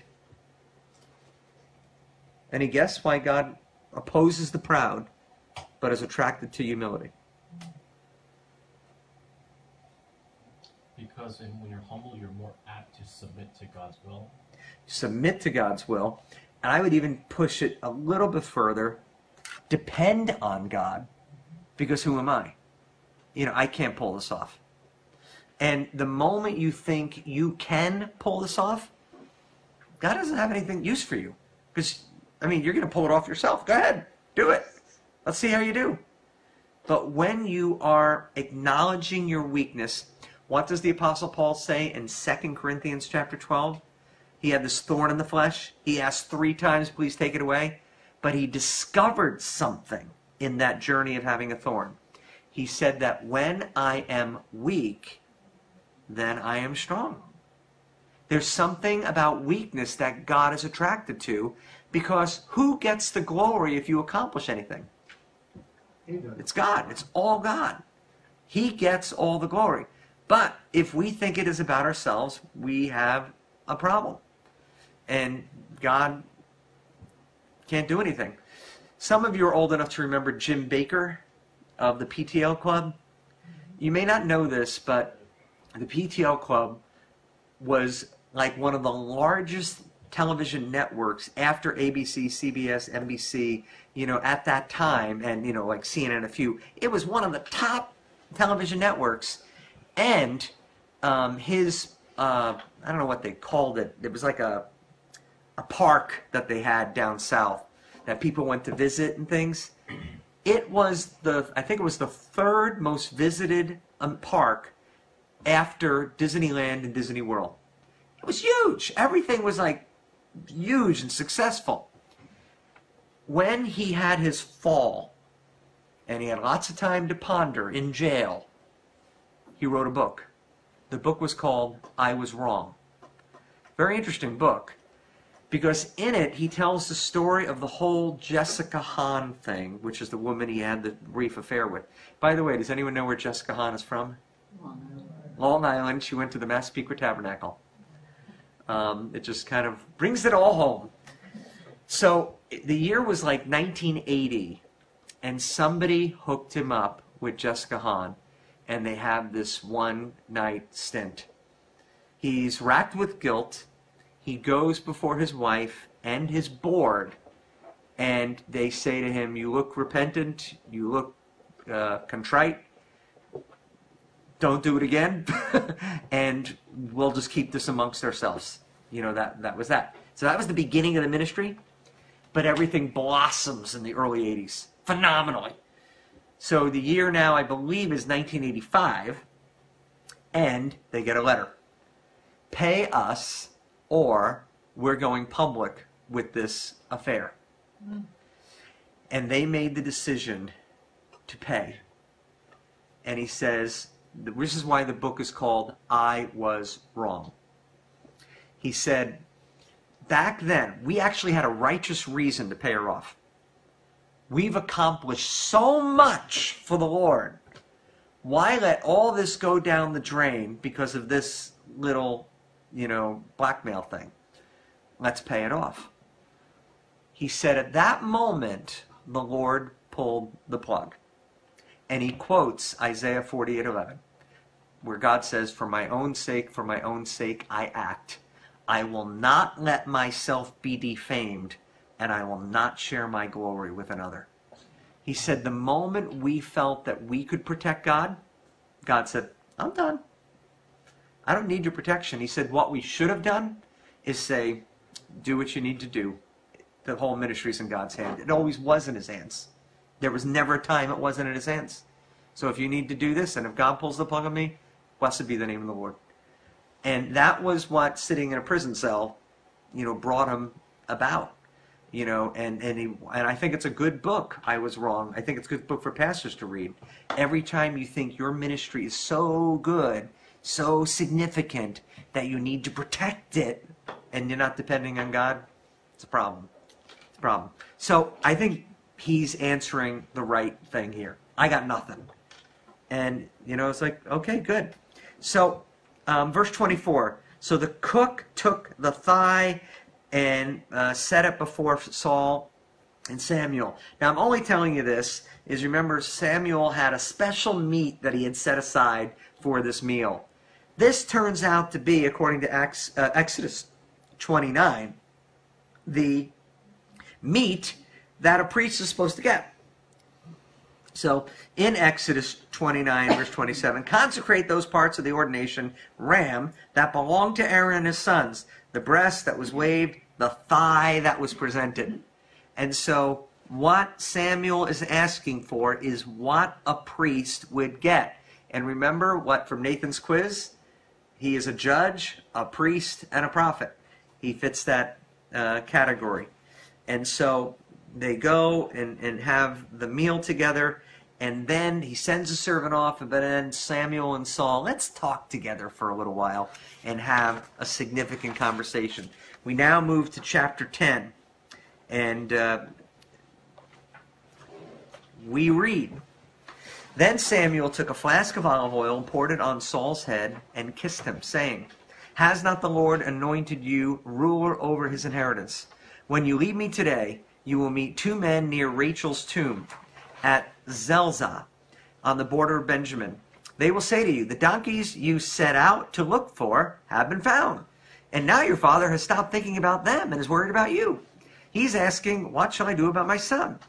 Any guess why God opposes the proud, but is attracted to humility? Because when you're humble, you're more apt to submit to God's will. Submit to God's will, and I would even push it a little bit further. Depend on God, because who am I? You know, I can't pull this off. And the moment you think you can pull this off, God doesn't have anything use for you. Because, I mean, you're going to pull it off yourself. Go ahead, do it. Let's see how you do. But when you are acknowledging your weakness, what does the Apostle Paul say in Second Corinthians chapter twelve? He had this thorn in the flesh. He asked three times, "Please take it away." But he discovered something in that journey of having a thorn. He said that when I am weak, then I am strong. There's something about weakness that God is attracted to, because who gets the glory if you accomplish anything? It's God. It's all God. He gets all the glory. But if we think it is about ourselves, we have a problem. And God can't do anything. Some of you are old enough to remember Jim Baker of the P T L Club. You may not know this, but the P T L Club was like one of the largest television networks after A B C, C B S, N B C, you know, at that time, and, you know, like C N N a few. It was one of the top television networks, and um, his, uh, I don't know what they called it, it was like a, a park that they had down south that people went to visit and things. It was the, I think it was the third most visited um, park after Disneyland and Disney World. It was huge. Everything was like huge and successful. When he had his fall, and he had lots of time to ponder in jail, he wrote a book. The book was called I Was Wrong. Very interesting book, because in it he tells the story of the whole Jessica Hahn thing, which is the woman he had the brief affair with. By the way, does anyone know where Jessica Hahn is from? Long Island. She went to the Massapequa Tabernacle. Um, it just kind of brings it all home. So the year was like nineteen eighty, and somebody hooked him up with Jessica Hahn, and they have this one-night stint. He's racked with guilt. He goes before his wife and his board, and they say to him, "You look repentant, you look uh, contrite, don't do it again, and we'll just keep this amongst ourselves." You know, that, that was that. So that was the beginning of the ministry, but everything blossoms in the early eighties, phenomenally. So the year now, I believe, is nineteen eighty-five, and they get a letter. Pay us, or we're going public with this affair. Mm. And they made the decision to pay. And he says, This is why the book is called I Was Wrong. He said, back then, we actually had a righteous reason to pay her off. We've accomplished so much for the Lord. Why let all this go down the drain because of this little, you know, blackmail thing? Let's pay it off. He said at that moment, the Lord pulled the plug. And he quotes Isaiah forty-eight eleven, where God says, for my own sake, for my own sake, I act. I will not let myself be defamed, and I will not share my glory with another. He said the moment we felt that we could protect God, God said, I'm done. I don't need your protection. He said what we should have done is say, do what you need to do. The whole ministry is in God's hand. It always was in his hands. There was never a time it wasn't in his hands. So if you need to do this, and if God pulls the plug on me, blessed be the name of the Lord. And that was what sitting in a prison cell, you know, brought him about. You know, and, and, he, and I think it's a good book. I Was Wrong. I think it's a good book for pastors to read. Every time you think your ministry is so good, so significant, that you need to protect it, and you're not depending on God, it's a problem. It's a problem. So I think he's answering the right thing here. I got nothing. And, you know, it's like, okay, good. So, um, verse twenty-four. So the cook took the thigh and uh, set it before Saul and Samuel. Now, I'm only telling you this, is remember Samuel had a special meat that he had set aside for this meal. This turns out to be, according to Ex, uh, Exodus twenty-nine, the meat that a priest is supposed to get. So, in Exodus twenty-nine, verse twenty-seven, consecrate those parts of the ordination ram that belonged to Aaron and his sons, the breast that was waved, the thigh that was presented. And so, what Samuel is asking for is what a priest would get. And remember what from Nathan's quiz? He is a judge, a priest, and a prophet. He fits that uh, category. And so, they go and, and have the meal together. And then he sends a servant off, but then Samuel and Saul, let's talk together for a little while and have a significant conversation. We now move to chapter ten, and uh, we read, Then Samuel took a flask of olive oil and poured it on Saul's head and kissed him, saying, Has not the Lord anointed you ruler over his inheritance? When you leave me today, you will meet two men near Rachel's tomb at Zelzah, on the border of Benjamin. They will say to you, the donkeys you set out to look for have been found. And now your father has stopped thinking about them and is worried about you. He's asking, what shall I do about my son?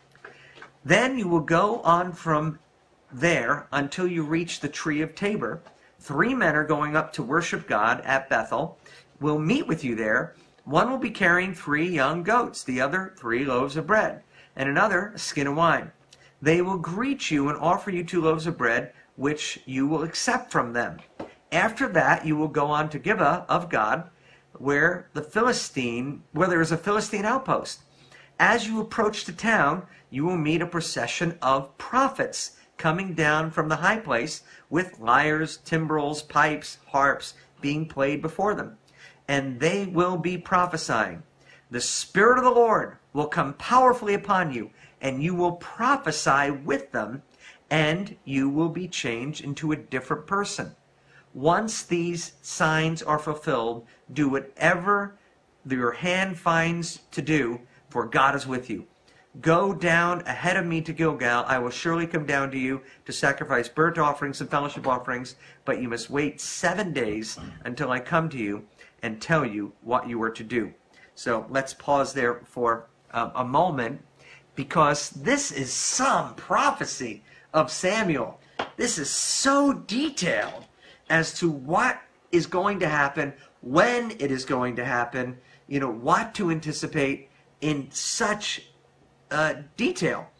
Then you will go on from there until you reach the tree of Tabor. Three men are going up to worship God at Bethel. Will meet with you there. One will be carrying three young goats, the other three loaves of bread, and another a skin of wine. They will greet you and offer you two loaves of bread, which you will accept from them. After that, you will go on to Gibeah of God, where the Philistine, where there is a Philistine outpost. As you approach the town, you will meet a procession of prophets coming down from the high place with lyres, timbrels, pipes, harps being played before them. And they will be prophesying. The Spirit of the Lord will come powerfully upon you, and you will prophesy with them, and you will be changed into a different person. Once these signs are fulfilled, do whatever your hand finds to do, for God is with you. Go down ahead of me to Gilgal. I will surely come down to you to sacrifice burnt offerings and fellowship offerings, but you must wait seven days until I come to you and tell you what you are to do. So let's pause there for uh, a moment, because this is some prophecy of Samuel. This is so detailed as to what is going to happen, when it is going to happen, you know, what to anticipate in such uh, detail.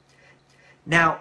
Now,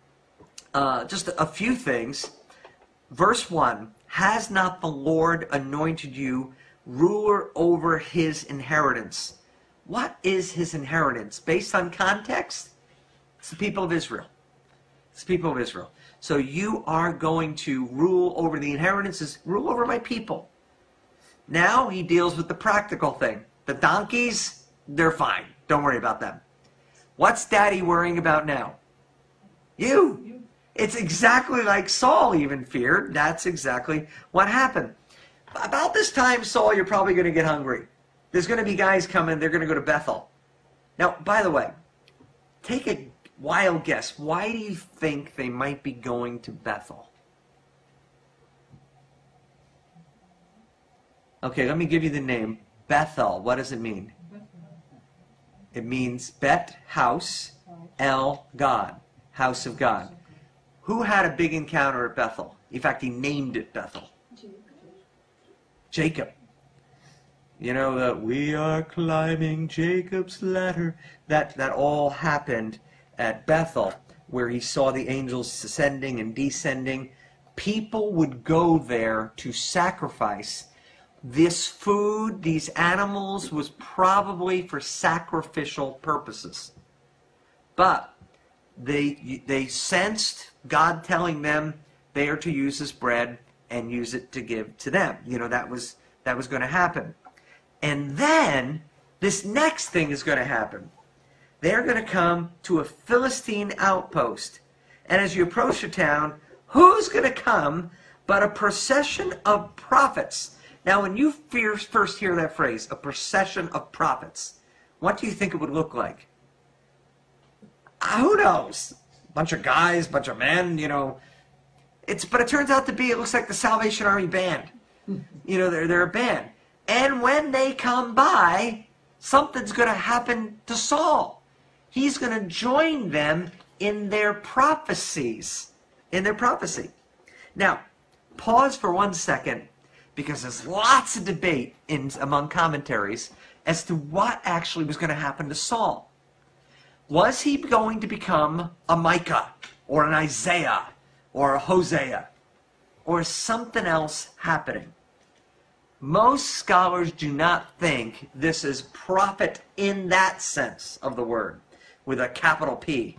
uh, just a few things. Verse one, has not the Lord anointed you ruler over his inheritance? What is his inheritance? Based on context, it's the people of Israel. It's the people of Israel. So you are going to rule over the inheritances, rule over my people. Now he deals with the practical thing. The donkeys, they're fine. Don't worry about them. What's Daddy worrying about now? You. It's exactly like Saul even feared. That's exactly what happened. About this time, Saul, you're probably going to get hungry. There's going to be guys coming. They're going to go to Bethel. Now, by the way, take a wild guess. Why do you think they might be going to Bethel? Okay, let me give you the name. Bethel. What does it mean? It means Bet, house, El, God. House of God. Who had a big encounter at Bethel? In fact, he named it Bethel. Jacob. You know, that we are climbing Jacob's ladder. That, that all happened at Bethel, where he saw the angels ascending and descending. People would go there to sacrifice. This food, these animals, was probably for sacrificial purposes. But they, they sensed God telling them they are to use this bread and use it to give to them. You know, that was, that was going to happen. And then this next thing is going to happen. They're going to come to a Philistine outpost. And as you approach the town, who's going to come but a procession of prophets? Now, when you first hear that phrase, a procession of prophets, what do you think it would look like? Uh, who knows? Bunch of guys, bunch of men, you know. It's, but it turns out to be, it looks like the Salvation Army band. You know, they're, they're a band. And when they come by, something's going to happen to Saul. He's going to join them in their prophecies. In their prophecy. Now, pause for one second, because there's lots of debate in, among commentaries as to what actually was going to happen to Saul. Was he going to become a Micah, or an Isaiah, or a Hosea, or something else happening? Most scholars do not think this is prophet in that sense of the word, with a capital P,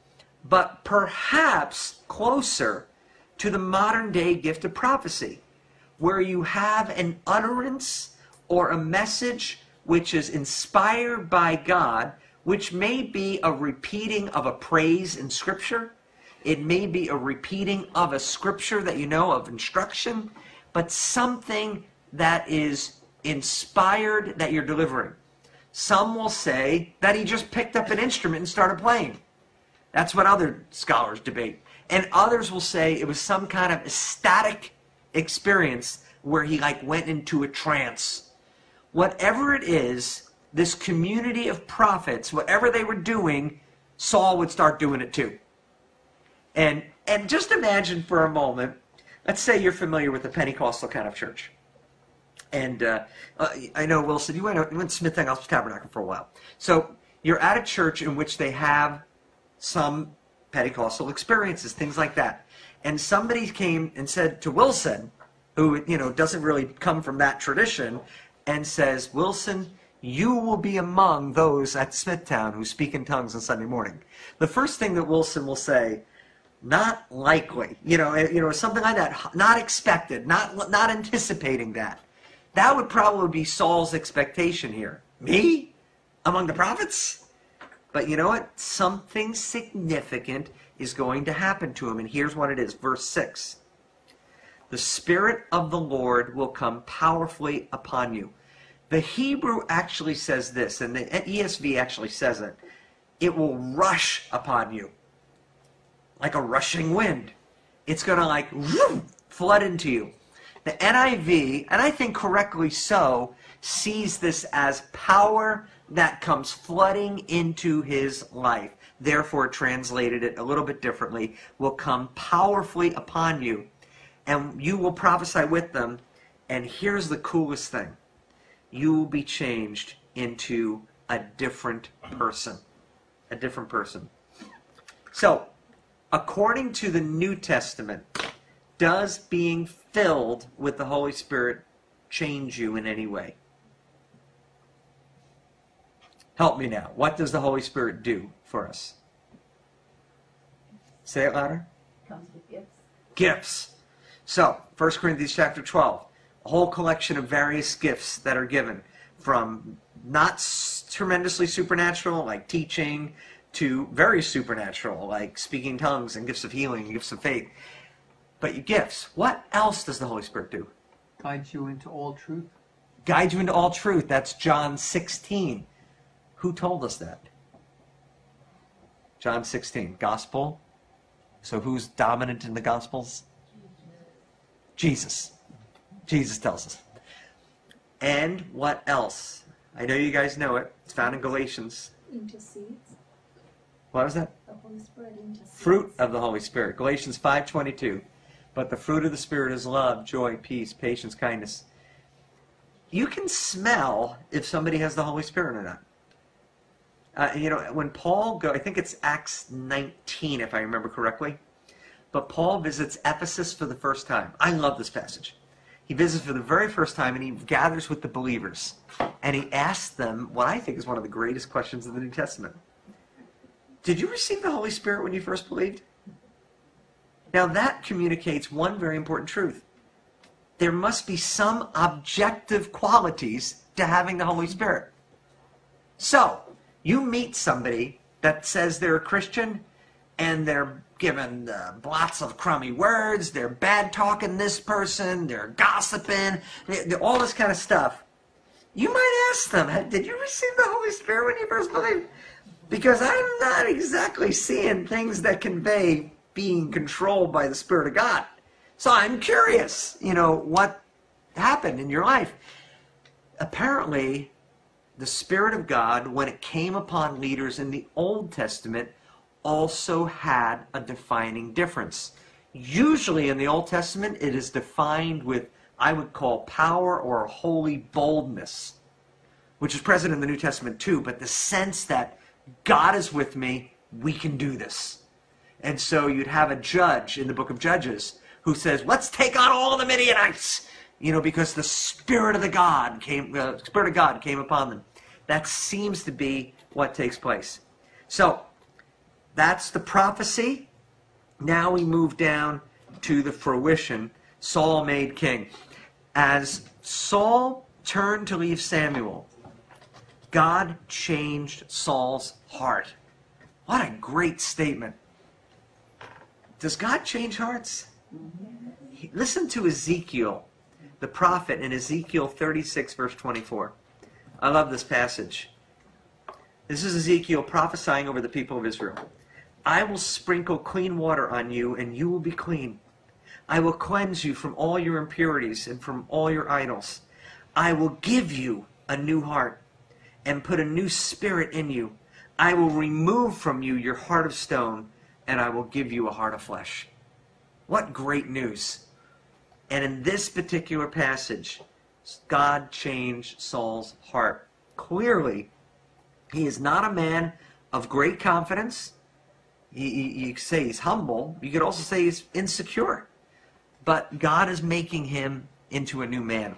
but perhaps closer to the modern day gift of prophecy, where you have an utterance or a message which is inspired by God, which may be a repeating of a praise in Scripture. It may be a repeating of a Scripture that you know of instruction, but something that is inspired that you're delivering. Some will say that he just picked up an instrument and started playing. That's what other scholars debate. And others will say it was some kind of ecstatic experience where he like went into a trance. Whatever it is, this community of prophets, whatever they were doing, Saul would start doing it too. And and just imagine for a moment, let's say you're familiar with the Pentecostal kind of church. And uh, uh, I know, Wilson, you went, you went to Smith House Tabernacle for a while. So you're at a church in which they have some Pentecostal experiences, things like that. And somebody came and said to Wilson, who, you know, doesn't really come from that tradition, and says, Wilson, you will be among those at Smithtown who speak in tongues on Sunday morning. The first thing that Wilson will say, not likely, you know, you know, something like that, not expected, not, not anticipating that. That would probably be Saul's expectation here. Me? Among the prophets? But you know what? Something significant is going to happen to him. And here's what it is. Verse six. The Spirit of the Lord will come powerfully upon you. The Hebrew actually says this, and the E S V actually says it. It will rush upon you. Like a rushing wind. It's going to like whoosh, flood into you. The N I V, and I think correctly so, sees this as power that comes flooding into his life. Therefore, translated it a little bit differently, will come powerfully upon you, and you will prophesy with them. And here's the coolest thing. You will be changed into a different person. A different person. So, according to the New Testament, does being filled with the Holy Spirit change you in any way? Help me now. What does the Holy Spirit do for us? Say it louder. Comes with gifts. Gifts. So, First Corinthians chapter twelve, a whole collection of various gifts that are given, from not s- tremendously supernatural, like teaching, to very supernatural, like speaking tongues and gifts of healing and gifts of faith. But you gifts. What else does the Holy Spirit do? Guides you into all truth. Guide you into all truth. That's John sixteen. Who told us that? John sixteen. Gospel. So who's dominant in the Gospels? Jesus. Jesus tells us. And what else? I know you guys know it. It's found in Galatians. Intercedes. What was that? The Holy Spirit intercedes. Fruit of the Holy Spirit. Galatians five twenty-two. But the fruit of the Spirit is love, joy, peace, patience, kindness. You can smell if somebody has the Holy Spirit or not. Uh, you know, when Paul go, I think it's Acts nineteen, if I remember correctly. But Paul visits Ephesus for the first time. I love this passage. He visits for the very first time, and he gathers with the believers. And he asks them what I think is one of the greatest questions of the New Testament. Did you receive the Holy Spirit when you first believed? Now that communicates one very important truth. There must be some objective qualities to having the Holy Spirit. So, you meet somebody that says they're a Christian, and they're given uh, lots of crummy words, they're bad-talking this person, they're gossiping, they, they're, all this kind of stuff. You might ask them, did you receive the Holy Spirit when you first believed? Because I'm not exactly seeing things that convey being controlled by the Spirit of God. So I'm curious, you know, what happened in your life. Apparently, the Spirit of God, when it came upon leaders in the Old Testament, also had a defining difference. Usually in the Old Testament, it is defined with, I would call, power or holy boldness, which is present in the New Testament too, but the sense that God is with me, we can do this. And so you'd have a judge in the book of Judges who says, let's take on all the Midianites, you know, because the Spirit of the God came, uh, Spirit of God came upon them. That seems to be what takes place. So that's the prophecy. Now we move down to the fruition. Saul made king. As Saul turned to leave Samuel, God changed Saul's heart. What a great statement. Does God change hearts? Listen to Ezekiel, the prophet, in Ezekiel thirty-six, verse twenty-four. I love this passage. This is Ezekiel prophesying over the people of Israel. I will sprinkle clean water on you, and you will be clean. I will cleanse you from all your impurities and from all your idols. I will give you a new heart and put a new spirit in you. I will remove from you your heart of stone, and I will give you a heart of flesh. What great news. And in this particular passage, God changed Saul's heart. Clearly, he is not a man of great confidence. You could say he's humble. You could also say he's insecure. But God is making him into a new man.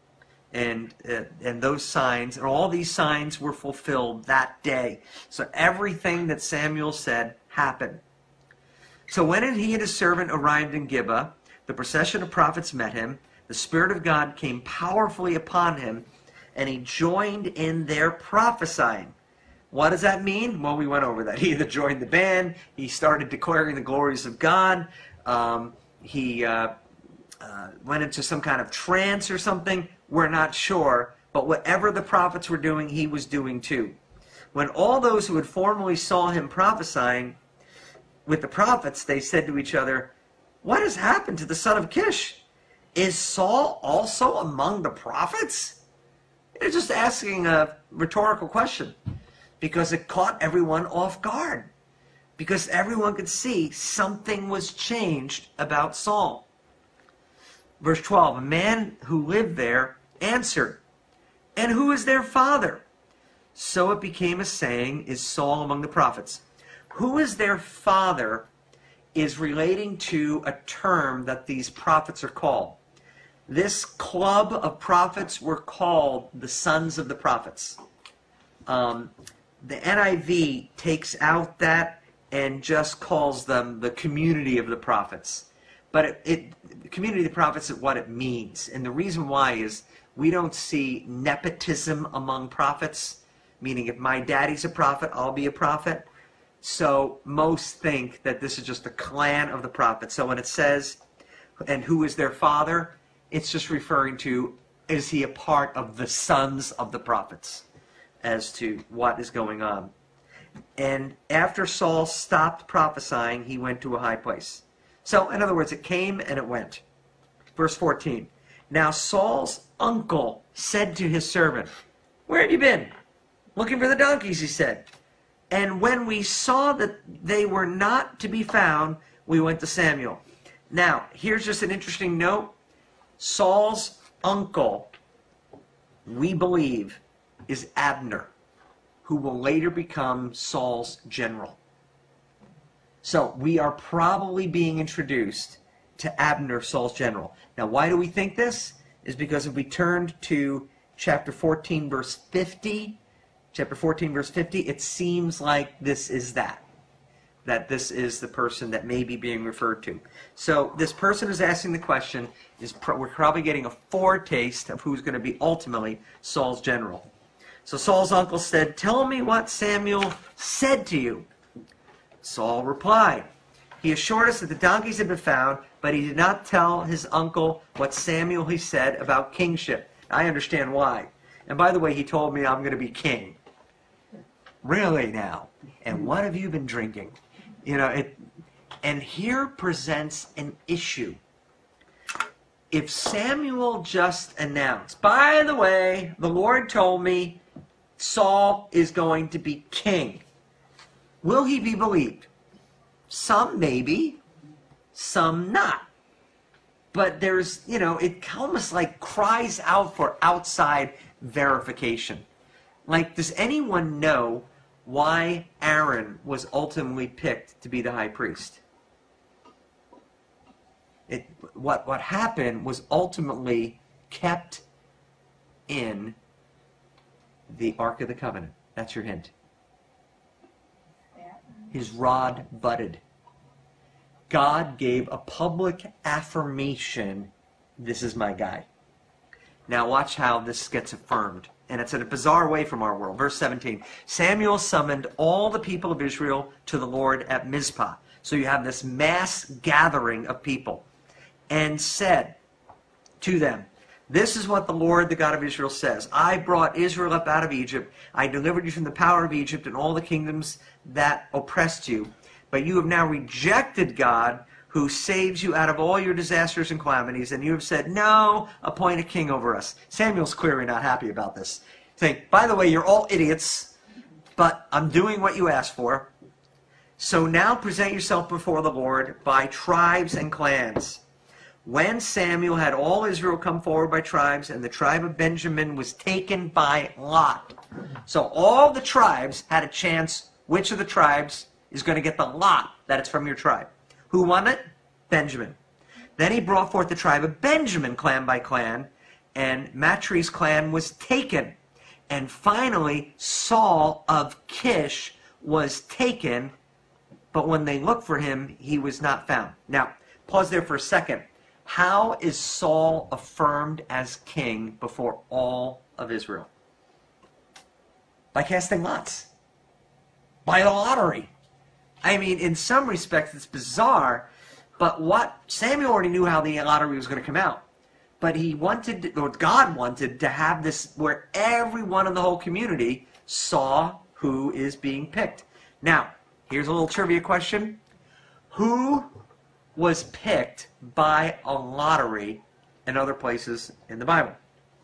And uh, and those signs, and all these signs were fulfilled that day. So everything that Samuel said happened. So when he and his servant arrived in Gibeah, the procession of prophets met him. The Spirit of God came powerfully upon him, and he joined in their prophesying. What does that mean? Well, we went over that. He either joined the band, he started declaring the glories of God, um, he uh, uh, went into some kind of trance or something. We're not sure. But whatever the prophets were doing, he was doing too. When all those who had formerly saw him prophesying with the prophets, they said to each other, what has happened to the son of Kish? Is Saul also among the prophets? They're just asking a rhetorical question because it caught everyone off guard. Because everyone could see something was changed about Saul. Verse twelve, a man who lived there answered, and who is their father? So it became a saying, is Saul among the prophets? Who is their father is relating to a term that these prophets are called. This club of prophets were called the sons of the prophets. Um, the N I V takes out that and just calls them the community of the prophets. But it, it the community of the prophets is what it means. And the reason why is we don't see nepotism among prophets, meaning if my daddy's a prophet, I'll be a prophet. So most think that this is just the clan of the prophets. So when it says, and who is their father, it's just referring to, is he a part of the sons of the prophets, as to what is going on. And after Saul stopped prophesying, he went to a high place. So, in other words, it came and it went. Verse fourteen. Now Saul's uncle said to his servant, "Where have you been?" "Looking for the donkeys," he said. "And when we saw that they were not to be found, we went to Samuel." Now, here's just an interesting note. Saul's uncle, we believe, is Abner, who will later become Saul's general. So we are probably being introduced to Abner, Saul's general. Now, why do we think this? Is because if we turned to chapter fourteen, verse fifty, chapter fourteen, verse fifty, it seems like this is that. That this is the person that may be being referred to. So this person who's asking the question, is pro- we're probably getting a foretaste of who's going to be ultimately Saul's general. So Saul's uncle said, "Tell me what Samuel said to you." Saul replied, "He assured us that the donkeys had been found, but he did not tell his uncle what Samuel he said about kingship." I understand why. And by the way, he told me I'm going to be king. Really now? And what have you been drinking? You know, it, and here presents an issue. If Samuel just announced, "By the way, the Lord told me Saul is going to be king," will he be believed? Some maybe, some not. But there's, you know, it almost like cries out for outside verification. Like, does anyone know why Aaron was ultimately picked to be the high priest? It, what, what happened was ultimately kept in the Ark of the Covenant. That's your hint. His rod budded. God gave a public affirmation, "This is my guy." Now watch how this gets affirmed. And it's in a bizarre way from our world. Verse seventeen. Samuel summoned all the people of Israel to the Lord at Mizpah. So you have this mass gathering of people. And said to them, "This is what the Lord, the God of Israel, says. I brought Israel up out of Egypt. I delivered you from the power of Egypt and all the kingdoms that oppressed you. But you have now rejected God, who saves you out of all your disasters and calamities, and you have said, 'No, appoint a king over us.'" Samuel's clearly not happy about this. Saying, "By the way, you're all idiots, but I'm doing what you asked for. So now present yourself before the Lord by tribes and clans." When Samuel had all Israel come forward by tribes, and the tribe of Benjamin was taken by lot. So all the tribes had a chance. Which of the tribes is going to get the lot that it's from your tribe? Who won it? Benjamin. Then he brought forth the tribe of Benjamin, clan by clan, and Matri's clan was taken. And finally, Saul of Kish was taken, but when they looked for him, he was not found. Now, pause there for a second. How is Saul affirmed as king before all of Israel? By casting lots. By the lottery. I mean, in some respects, it's bizarre, but what Samuel already knew how the lottery was going to come out. But he wanted, or God wanted, to have this where everyone in the whole community saw who is being picked. Now, here's a little trivia question. Who was picked by a lottery in other places in the Bible?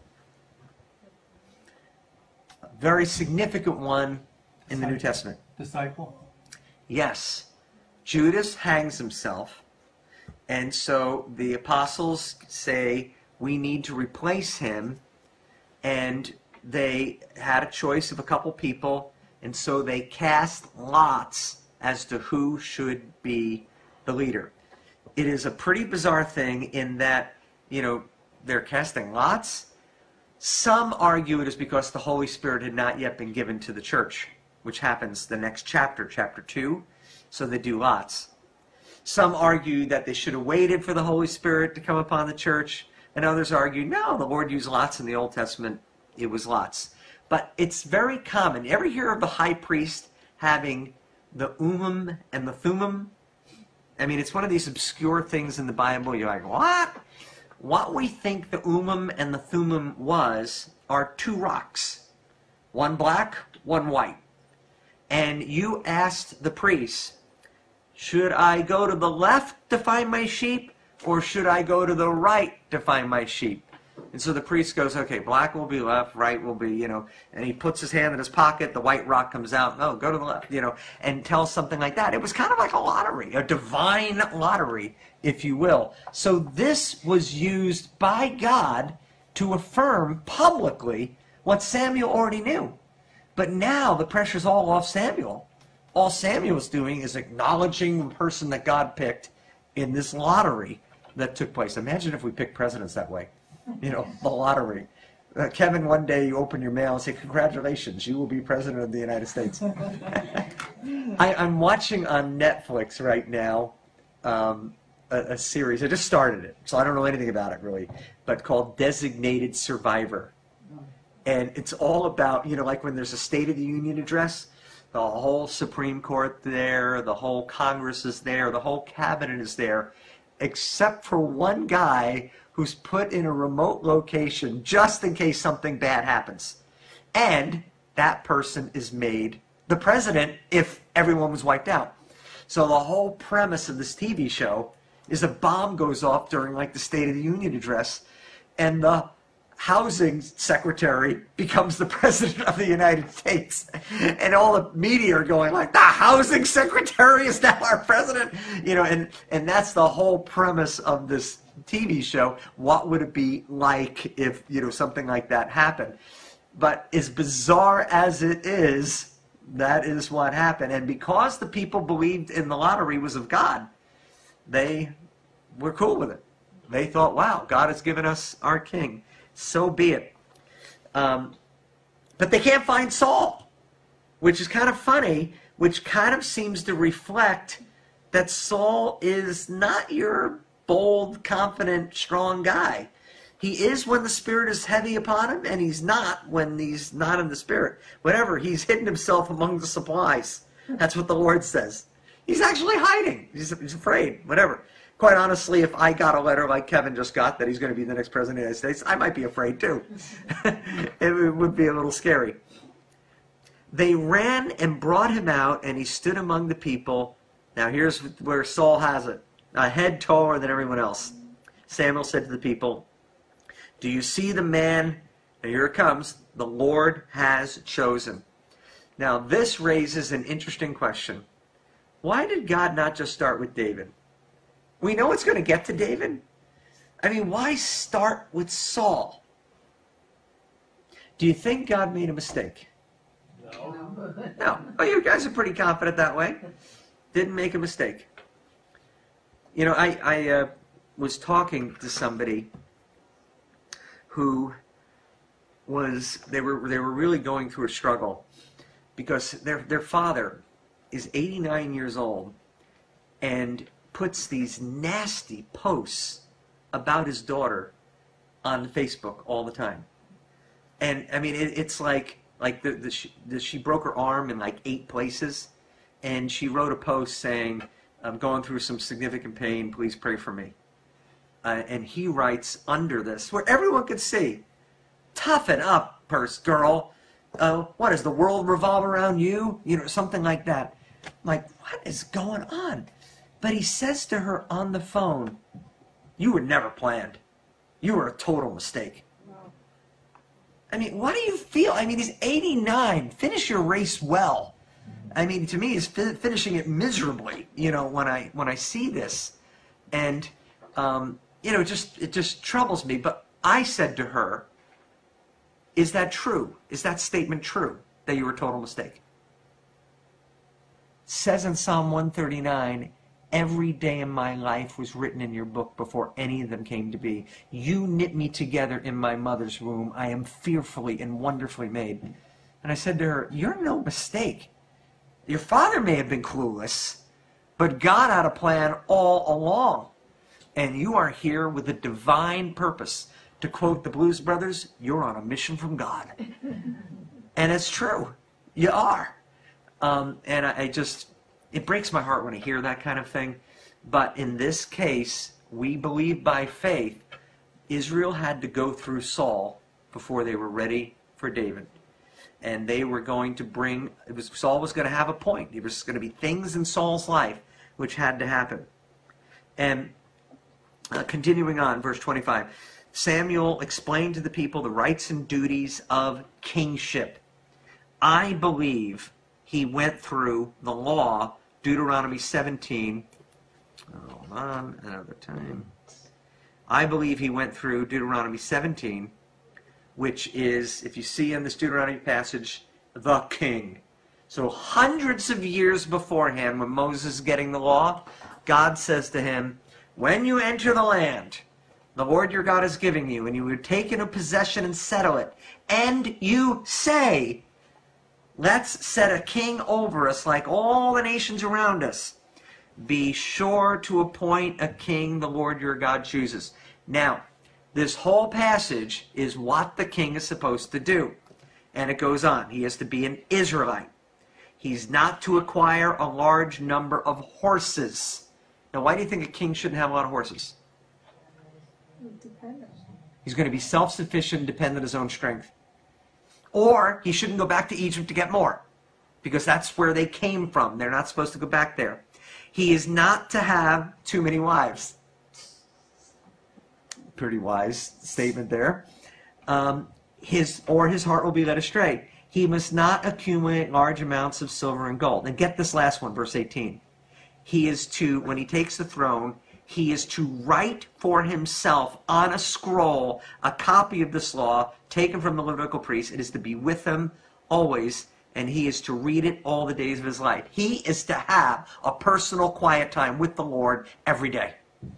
A very significant one in the New Testament. Disciple? Yes. Judas hangs himself, and so the apostles say, we need to replace him, and they had a choice of a couple people, and so they cast lots as to who should be the leader. It is a pretty bizarre thing in that, you know, they're casting lots. Some argue it is because the Holy Spirit had not yet been given to the church, which happens the next chapter, chapter two. so they do lots. Some argue that they should have waited for the Holy Spirit to come upon the church, and others argue, no, the Lord used lots in the Old Testament, it was lots. But it's very common. You ever hear of the high priest having the Urim and the Thummim? I mean, it's one of these obscure things in the Bible. You're like, what? What we think the Urim and the Thummim was are two rocks. One black, one white. And you asked the priest, should I go to the left to find my sheep, or should I go to the right to find my sheep? And so the priest goes, okay, black will be left, right will be, you know, and he puts his hand in his pocket, the white rock comes out, no, go to the left, you know, and tells something like that. It was kind of like a lottery, a divine lottery, if you will. So this was used by God to affirm publicly what Samuel already knew. But now the pressure's all off Samuel. All Samuel's doing is acknowledging the person that God picked in this lottery that took place. Imagine if we picked presidents that way. You know, the lottery. Uh, Kevin, one day you open your mail and say, congratulations, you will be president of the United States. I, I'm watching on Netflix right now um, a, a series. I just started it, so I don't know anything about it really, but called Designated Survivor. And it's all about, you know, like when there's a State of the Union address, the whole Supreme Court there, the whole Congress is there, the whole cabinet is there, except for one guy who's put in a remote location just in case something bad happens. And that person is made the president if everyone was wiped out. So the whole premise of this T V show is a bomb goes off during like the State of the Union address, and the housing secretary becomes the president of the United States. And all the media are going like, the housing secretary is now our president? You know, and, and that's the whole premise of this T V show. What would it be like if, you know, something like that happened? But as bizarre as it is, that is what happened. And because the people believed in the lottery was of God, they were cool with it. They thought, wow, God has given us our king. So be it. Um, but they can't find Saul, which is kind of funny, which kind of seems to reflect that Saul is not your bold, confident, strong guy. He is when the Spirit is heavy upon him, and he's not when he's not in the Spirit. Whatever, he's hidden himself among the supplies. That's what the Lord says. He's actually hiding. He's, he's afraid, whatever. Quite honestly, if I got a letter like Kevin just got that he's going to be the next president of the United States, I might be afraid too. It would be a little scary. They ran and brought him out, and he stood among the people. Now here's where Saul has it. A head taller than everyone else. Samuel said to the people, do you see the man? And here it comes. The Lord has chosen. Now this raises an interesting question. Why did God not just start with David? We know it's going to get to David. I mean, why start with Saul? Do you think God made a mistake? No. No. Oh, you guys are pretty confident that way. Didn't make a mistake. You know, I, I uh, was talking to somebody who was, they were, they were really going through a struggle because their, their father is eighty-nine years old and puts these nasty posts about his daughter on Facebook all the time. And I mean, it, it's like, like the, the, she, the, she broke her arm in like eight places, and she wrote a post saying, I'm going through some significant pain, please pray for me. Uh, and he writes under this, where everyone could see, toughen up, purse girl. Uh, what, does the world revolve around you? You know, something like that. I'm like, what is going on? But he says to her on the phone, you were never planned. You were a total mistake. Wow. I mean, what do you feel? I mean, he's eighty-nine. Finish your race well. I mean, to me, he's fi- finishing it miserably, you know, when I when I see this. And, um, you know, it just, it just troubles me. But I said to her, is that true? Is that statement true, that you were a total mistake? It says in Psalm one thirty-nine, every day in my life was written in your book before any of them came to be. You knit me together in my mother's womb. I am fearfully and wonderfully made. And I said to her, you're no mistake. Your father may have been clueless, But God had a plan all along. And you are here with a divine purpose. To quote the Blues Brothers, you're on a mission from God. And it's true. You are. Um, and I, I just, it breaks my heart when I hear that kind of thing. But in this case, we believe by faith, Israel had to go through Saul before they were ready for David. And they were going to bring, it was, Saul was going to have a point. There was going to be things in Saul's life which had to happen. And uh, continuing on, verse twenty-five, Samuel explained to the people the rights and duties of kingship. I believe he went through the law, Deuteronomy seventeen. Hold on, another time. I believe he went through Deuteronomy seventeen, which is, if you see in this Deuteronomy passage, the king. So hundreds of years beforehand, when Moses is getting the law, God says to him, when you enter the land the Lord your God is giving you, and you would take into possession and settle it, and you say, let's set a king over us like all the nations around us, be sure to appoint a king the Lord your God chooses. Now, this whole passage is what the king is supposed to do. And it goes on. He has to be an Israelite. He's not to acquire a large number of horses. Now, why do you think a king shouldn't have a lot of horses? Dependent. He's going to be self-sufficient, dependent on his own strength. Or he shouldn't go back to Egypt to get more, because that's where they came from. They're not supposed to go back there. He is not to have too many wives. Pretty wise statement there. Um, his or his heart will be led astray. He must not accumulate large amounts of silver and gold. And get this last one, verse eighteen. He is to, when he takes the throne, he is to write for himself on a scroll a copy of this law taken from the Levitical priest. It is to be with him always, and he is to read it all the days of his life. He is to have a personal quiet time with the Lord every day.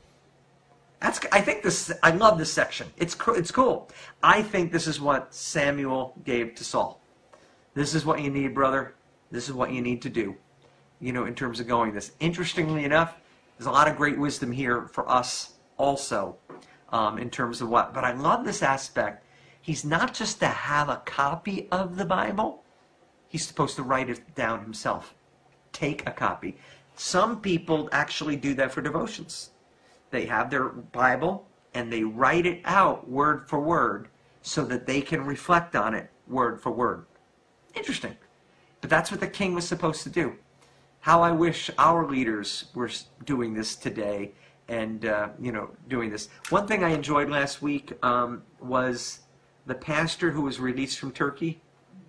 That's, I think this, I love this section. It's, it's cool. I think this is what Samuel gave to Saul. This is what you need, brother. This is what you need to do, you know, in terms of going this. Interestingly enough, there's a lot of great wisdom here for us also, um, in terms of what. But I love this aspect. He's not just to have a copy of the Bible. He's supposed to write it down himself. Take a copy. Some people actually do that for devotions. They have their Bible and they write it out word for word so that they can reflect on it word for word. Interesting. But that's what the king was supposed to do. How I wish our leaders were doing this today and, uh, you know, doing this. One thing I enjoyed last week um, was the pastor who was released from Turkey.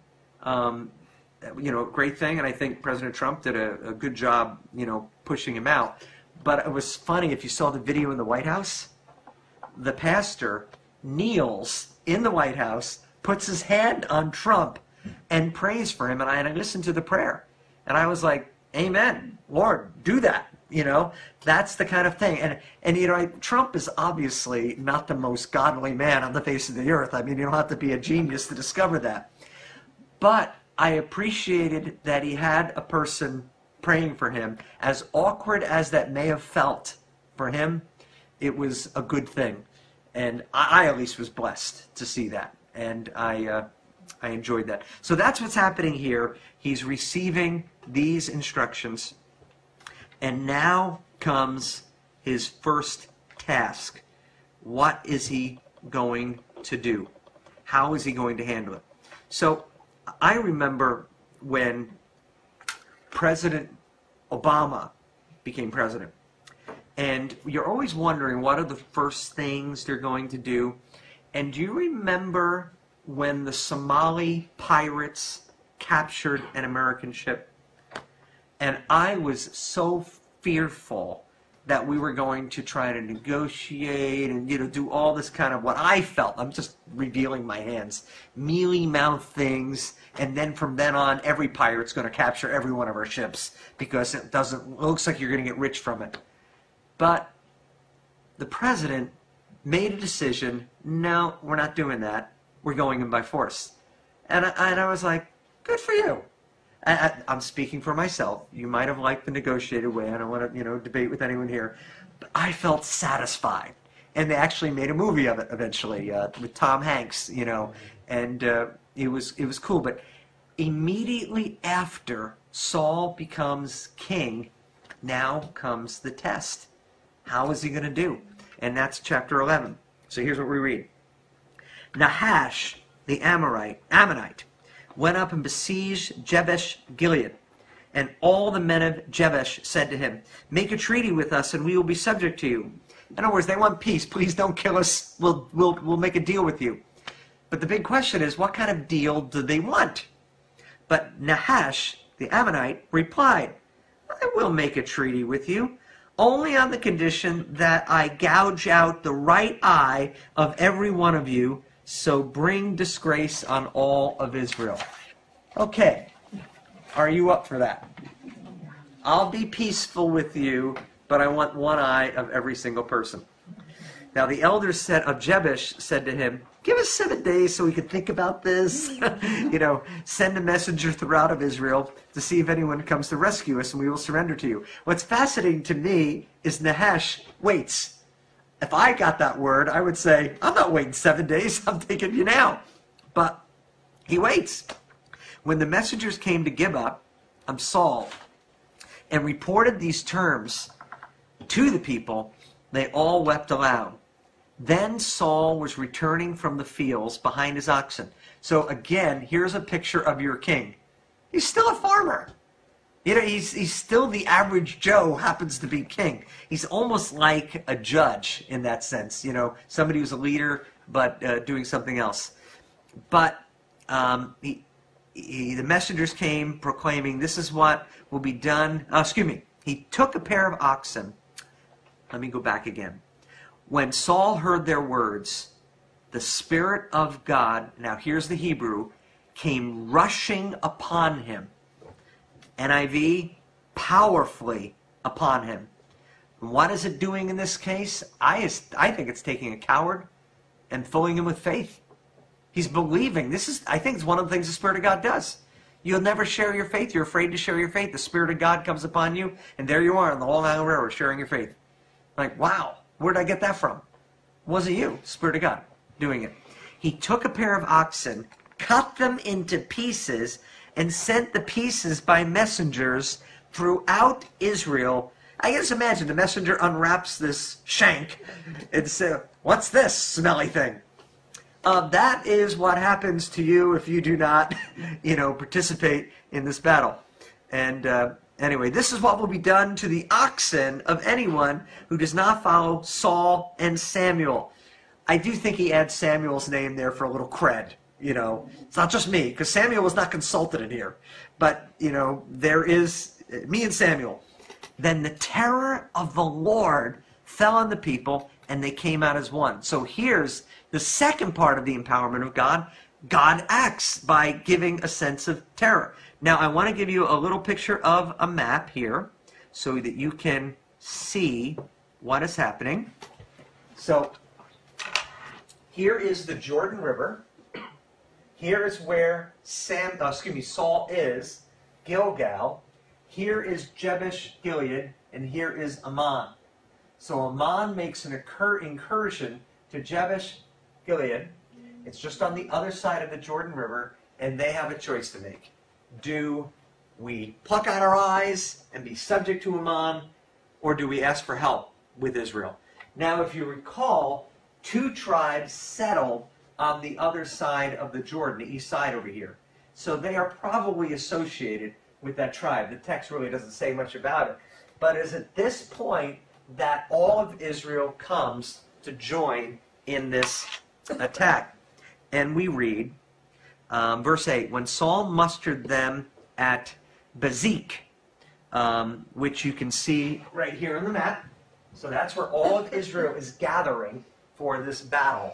Um, you know, great thing, and I think President Trump did a, a good job, you know, pushing him out. But it was funny, if you saw the video in the White House, the pastor kneels in the White House, puts his hand on Trump, and prays for him. And I, and I listened to the prayer. And I was like, amen, Lord, do that. You know, that's the kind of thing. And, and you know, I, Trump is obviously not the most godly man on the face of the earth. I mean, you don't have to be a genius to discover that. But I appreciated that he had a person praying for him. As awkward as that may have felt for him, it was a good thing. And I, I at least was blessed to see that. And I, uh, I enjoyed that. So that's what's happening here. He's receiving these instructions. And now comes his first task. What is he going to do? How is he going to handle it? So I remember when President Obama became president. And you're always wondering, what are the first things they're going to do? And do you remember when the Somali pirates captured an American ship? And I was so fearful that we were going to try to negotiate and, you know, do all this kind of what I felt. I'm just revealing my hands. Mealy-mouthed things. And then from then on, every pirate's going to capture every one of our ships because it doesn't, it looks like you're going to get rich from it. But the president made a decision, no, we're not doing that. We're going in by force. And I, and I was like, good for you. I, I, I'm speaking for myself. You might have liked the negotiated way. I don't want to, you know, debate with anyone here. But I felt satisfied. And they actually made a movie of it eventually uh, with Tom Hanks, you know, and uh, it was it was cool. But immediately after Saul becomes king, now comes the test. How is he going to do? And that's chapter eleven. So here's what we read. Nahash, the Amorite, Ammonite, went up and besieged Jabesh Gilead. And all the men of Jabesh said to him, make a treaty with us and we will be subject to you. In other words, they want peace. Please don't kill us. We'll, we'll, we'll make a deal with you. But the big question is, what kind of deal do they want? But Nahash, the Ammonite, replied, I will make a treaty with you, only on the condition that I gouge out the right eye of every one of you, so bring disgrace on all of Israel. Okay, are you up for that? I'll be peaceful with you, but I want one eye of every single person. Now the elders said of Jabesh said to him, give us seven days so we can think about this. You know, send a messenger throughout of Israel to see if anyone comes to rescue us and we will surrender to you. What's fascinating to me is Nahash waits. If I got that word, I would say, I'm not waiting seven days. I'm taking you now. But he waits. When the messengers came to Gibeah, um, Saul, and reported these terms to the people, they all wept aloud. Then Saul was returning from the fields behind his oxen. So again, here's a picture of your king. He's still a farmer. You know, he's, he's still the average Joe happens to be king. He's almost like a judge in that sense. You know, somebody who's a leader but uh, doing something else. But um, he, he, the messengers came proclaiming, this is what will be done. Uh, excuse me. He took a pair of oxen. Let me go back again. When Saul heard their words, the Spirit of God, now here's the Hebrew, came rushing upon him. N I V, powerfully upon him. What is it doing in this case? I, I think it's taking a coward and filling him with faith. He's believing. This is, I think it's one of the things the Spirit of God does. You'll never share your faith. You're afraid to share your faith. The Spirit of God comes upon you, and there you are on the Long Island Railroad sharing your faith. Like, wow, where did I get that from? It wasn't you, Spirit of God, doing it. He took a pair of oxen, cut them into pieces, and sent the pieces by messengers throughout Israel. I can just imagine the messenger unwraps this shank and says, what's this smelly thing? Uh, that is what happens to you if you do not, you know, participate in this battle. And uh, anyway, this is what will be done to the oxen of anyone who does not follow Saul and Samuel. I do think he adds Samuel's name there for a little cred. You know, it's not just me, because Samuel was not consulted in here. But, you know, there is me and Samuel. Then the terror of the Lord fell on the people, and they came out as one. So here's the second part of the empowerment of God. God acts by giving a sense of terror. Now, I want to give you a little picture of a map here so that you can see what is happening. So here is the Jordan River. Here is where Sam, uh, excuse me, Saul is, Gilgal. Here is Jabesh Gilead, and here is Ammon. So Ammon makes an incur incursion to Jabesh Gilead. It's just on the other side of the Jordan River, and they have a choice to make. Do we pluck out our eyes and be subject to Ammon, or do we ask for help with Israel? Now, if you recall, two tribes settled on the other side of the Jordan, the east side over here. So they are probably associated with that tribe. The text really doesn't say much about it. But it's at this point that all of Israel comes to join in this attack. And we read, um, verse eight, when Saul mustered them at Bezek, um, which you can see right here on the map. So that's where all of Israel is gathering for this battle.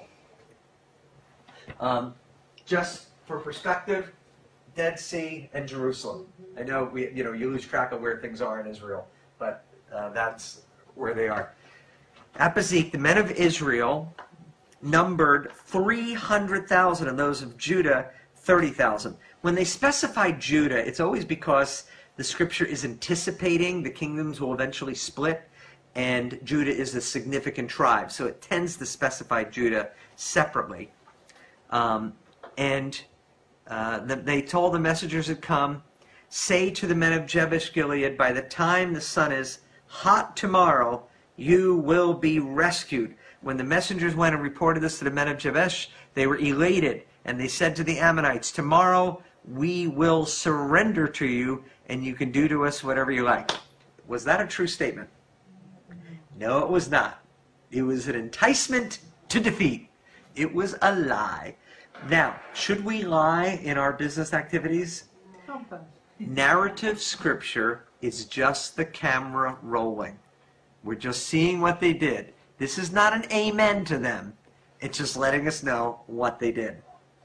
Um, just for perspective, Dead Sea and Jerusalem. I know we, you know, you lose track of where things are in Israel, but uh, that's where they are. At Bezek, the men of Israel numbered three hundred thousand, and those of Judah thirty thousand. When they specify Judah, it's always because the scripture is anticipating the kingdoms will eventually split, and Judah is a significant tribe. So it tends to specify Judah separately. Um, and uh, the, they told the messengers had come, say to the men of Jabesh Gilead, by the time the sun is hot tomorrow, you will be rescued. When the messengers went and reported this to the men of Jabesh, they were elated, and they said to the Ammonites, tomorrow we will surrender to you, and you can do to us whatever you like. Was that a true statement? No, it was not. It was an enticement to defeat. It was a lie. Now, should we lie in our business activities? Sometimes. Narrative scripture is just the camera rolling. We're just seeing what they did. This is not an amen to them. It's just letting us know what they did.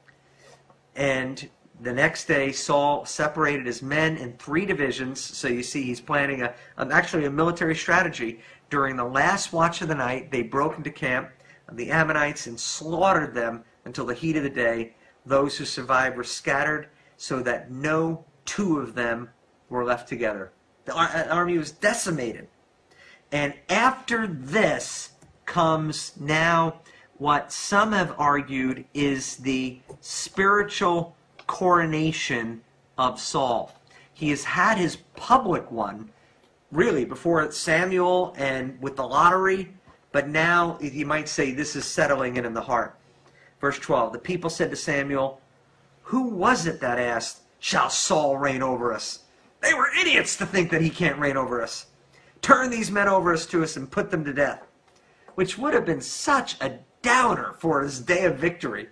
And the next day, Saul separated his men in three divisions. So you see he's planning a, um, actually a military strategy. During the last watch of the night, they broke into camp of the Ammonites and slaughtered them until the heat of the day. Those who survived were scattered so that no two of them were left together. The army was decimated. And after this comes now what some have argued is the spiritual coronation of Saul. He has had his public one, really, before Samuel and with the lottery, but now you might say this is settling in in the heart. Verse twelve, the people said to Samuel, who was it that asked, shall Saul reign over us? They were idiots to think that he can't reign over us. Turn these men over us to us and put them to death. Which would have been such a downer for his day of victory.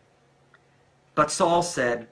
But Saul said,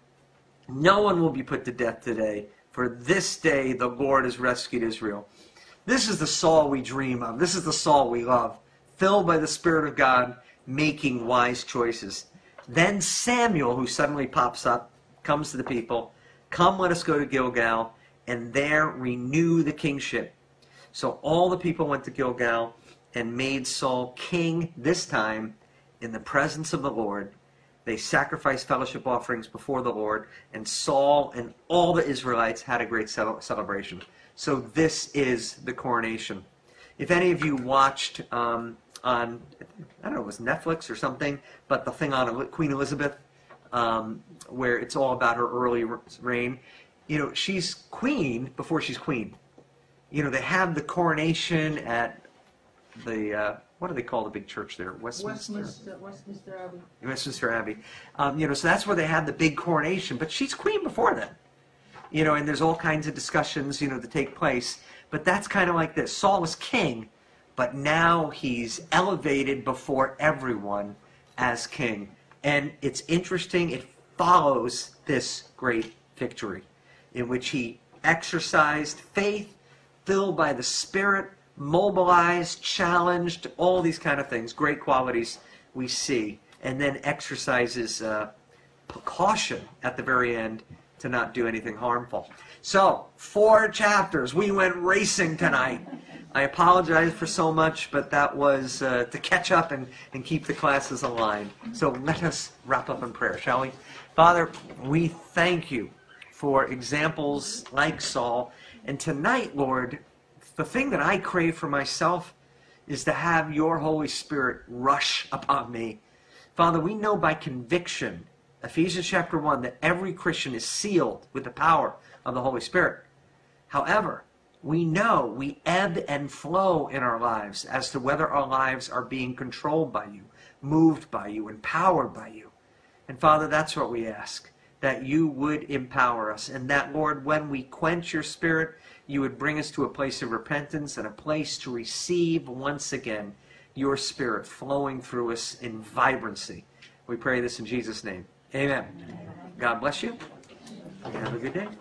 no one will be put to death today, for this day the Lord has rescued Israel. This is the Saul we dream of. This is the Saul we love, filled by the Spirit of God, making wise choices. Then Samuel, who suddenly pops up, comes to the people, come, let us go to Gilgal, and there renew the kingship. So all the people went to Gilgal and made Saul king, this time in the presence of the Lord. They sacrificed fellowship offerings before the Lord, and Saul and all the Israelites had a great celebration. So this is the coronation. If any of you watched um, on, I don't know, it was Netflix or something, but the thing on Queen Elizabeth, um, where it's all about her early reign, you know, she's queen before she's queen. You know, they have the coronation at the, uh, what do they call the big church there? Westminster? Westminster, Westminster Abbey. Westminster Abbey. Um, you know, so that's where they had the big coronation, but she's queen before then. You know, and there's all kinds of discussions, you know, that take place. But that's kind of like this. Saul was king, but now he's elevated before everyone as king. And it's interesting, it follows this great victory in which he exercised faith, filled by the Spirit, mobilized, challenged, all these kind of things, great qualities we see, and then exercises uh, caution at the very end to not do anything harmful. So, four chapters. We went racing tonight. I apologize for so much, but that was uh, to catch up and, and keep the classes aligned. So let us wrap up in prayer, shall we? Father, we thank you for examples like Saul. And tonight, Lord, the thing that I crave for myself is to have your Holy Spirit rush upon me. Father, we know by conviction, Ephesians chapter one, that every Christian is sealed with the power of the Holy Spirit. However, we know we ebb and flow in our lives as to whether our lives are being controlled by you, moved by you, empowered by you. And Father, that's what we ask, that you would empower us, and that, Lord, when we quench your Spirit, you would bring us to a place of repentance and a place to receive once again your Spirit flowing through us in vibrancy. We pray this in Jesus' name. Amen. God bless you. Have a good day.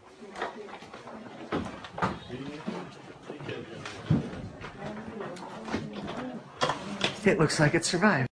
It looks like it survived.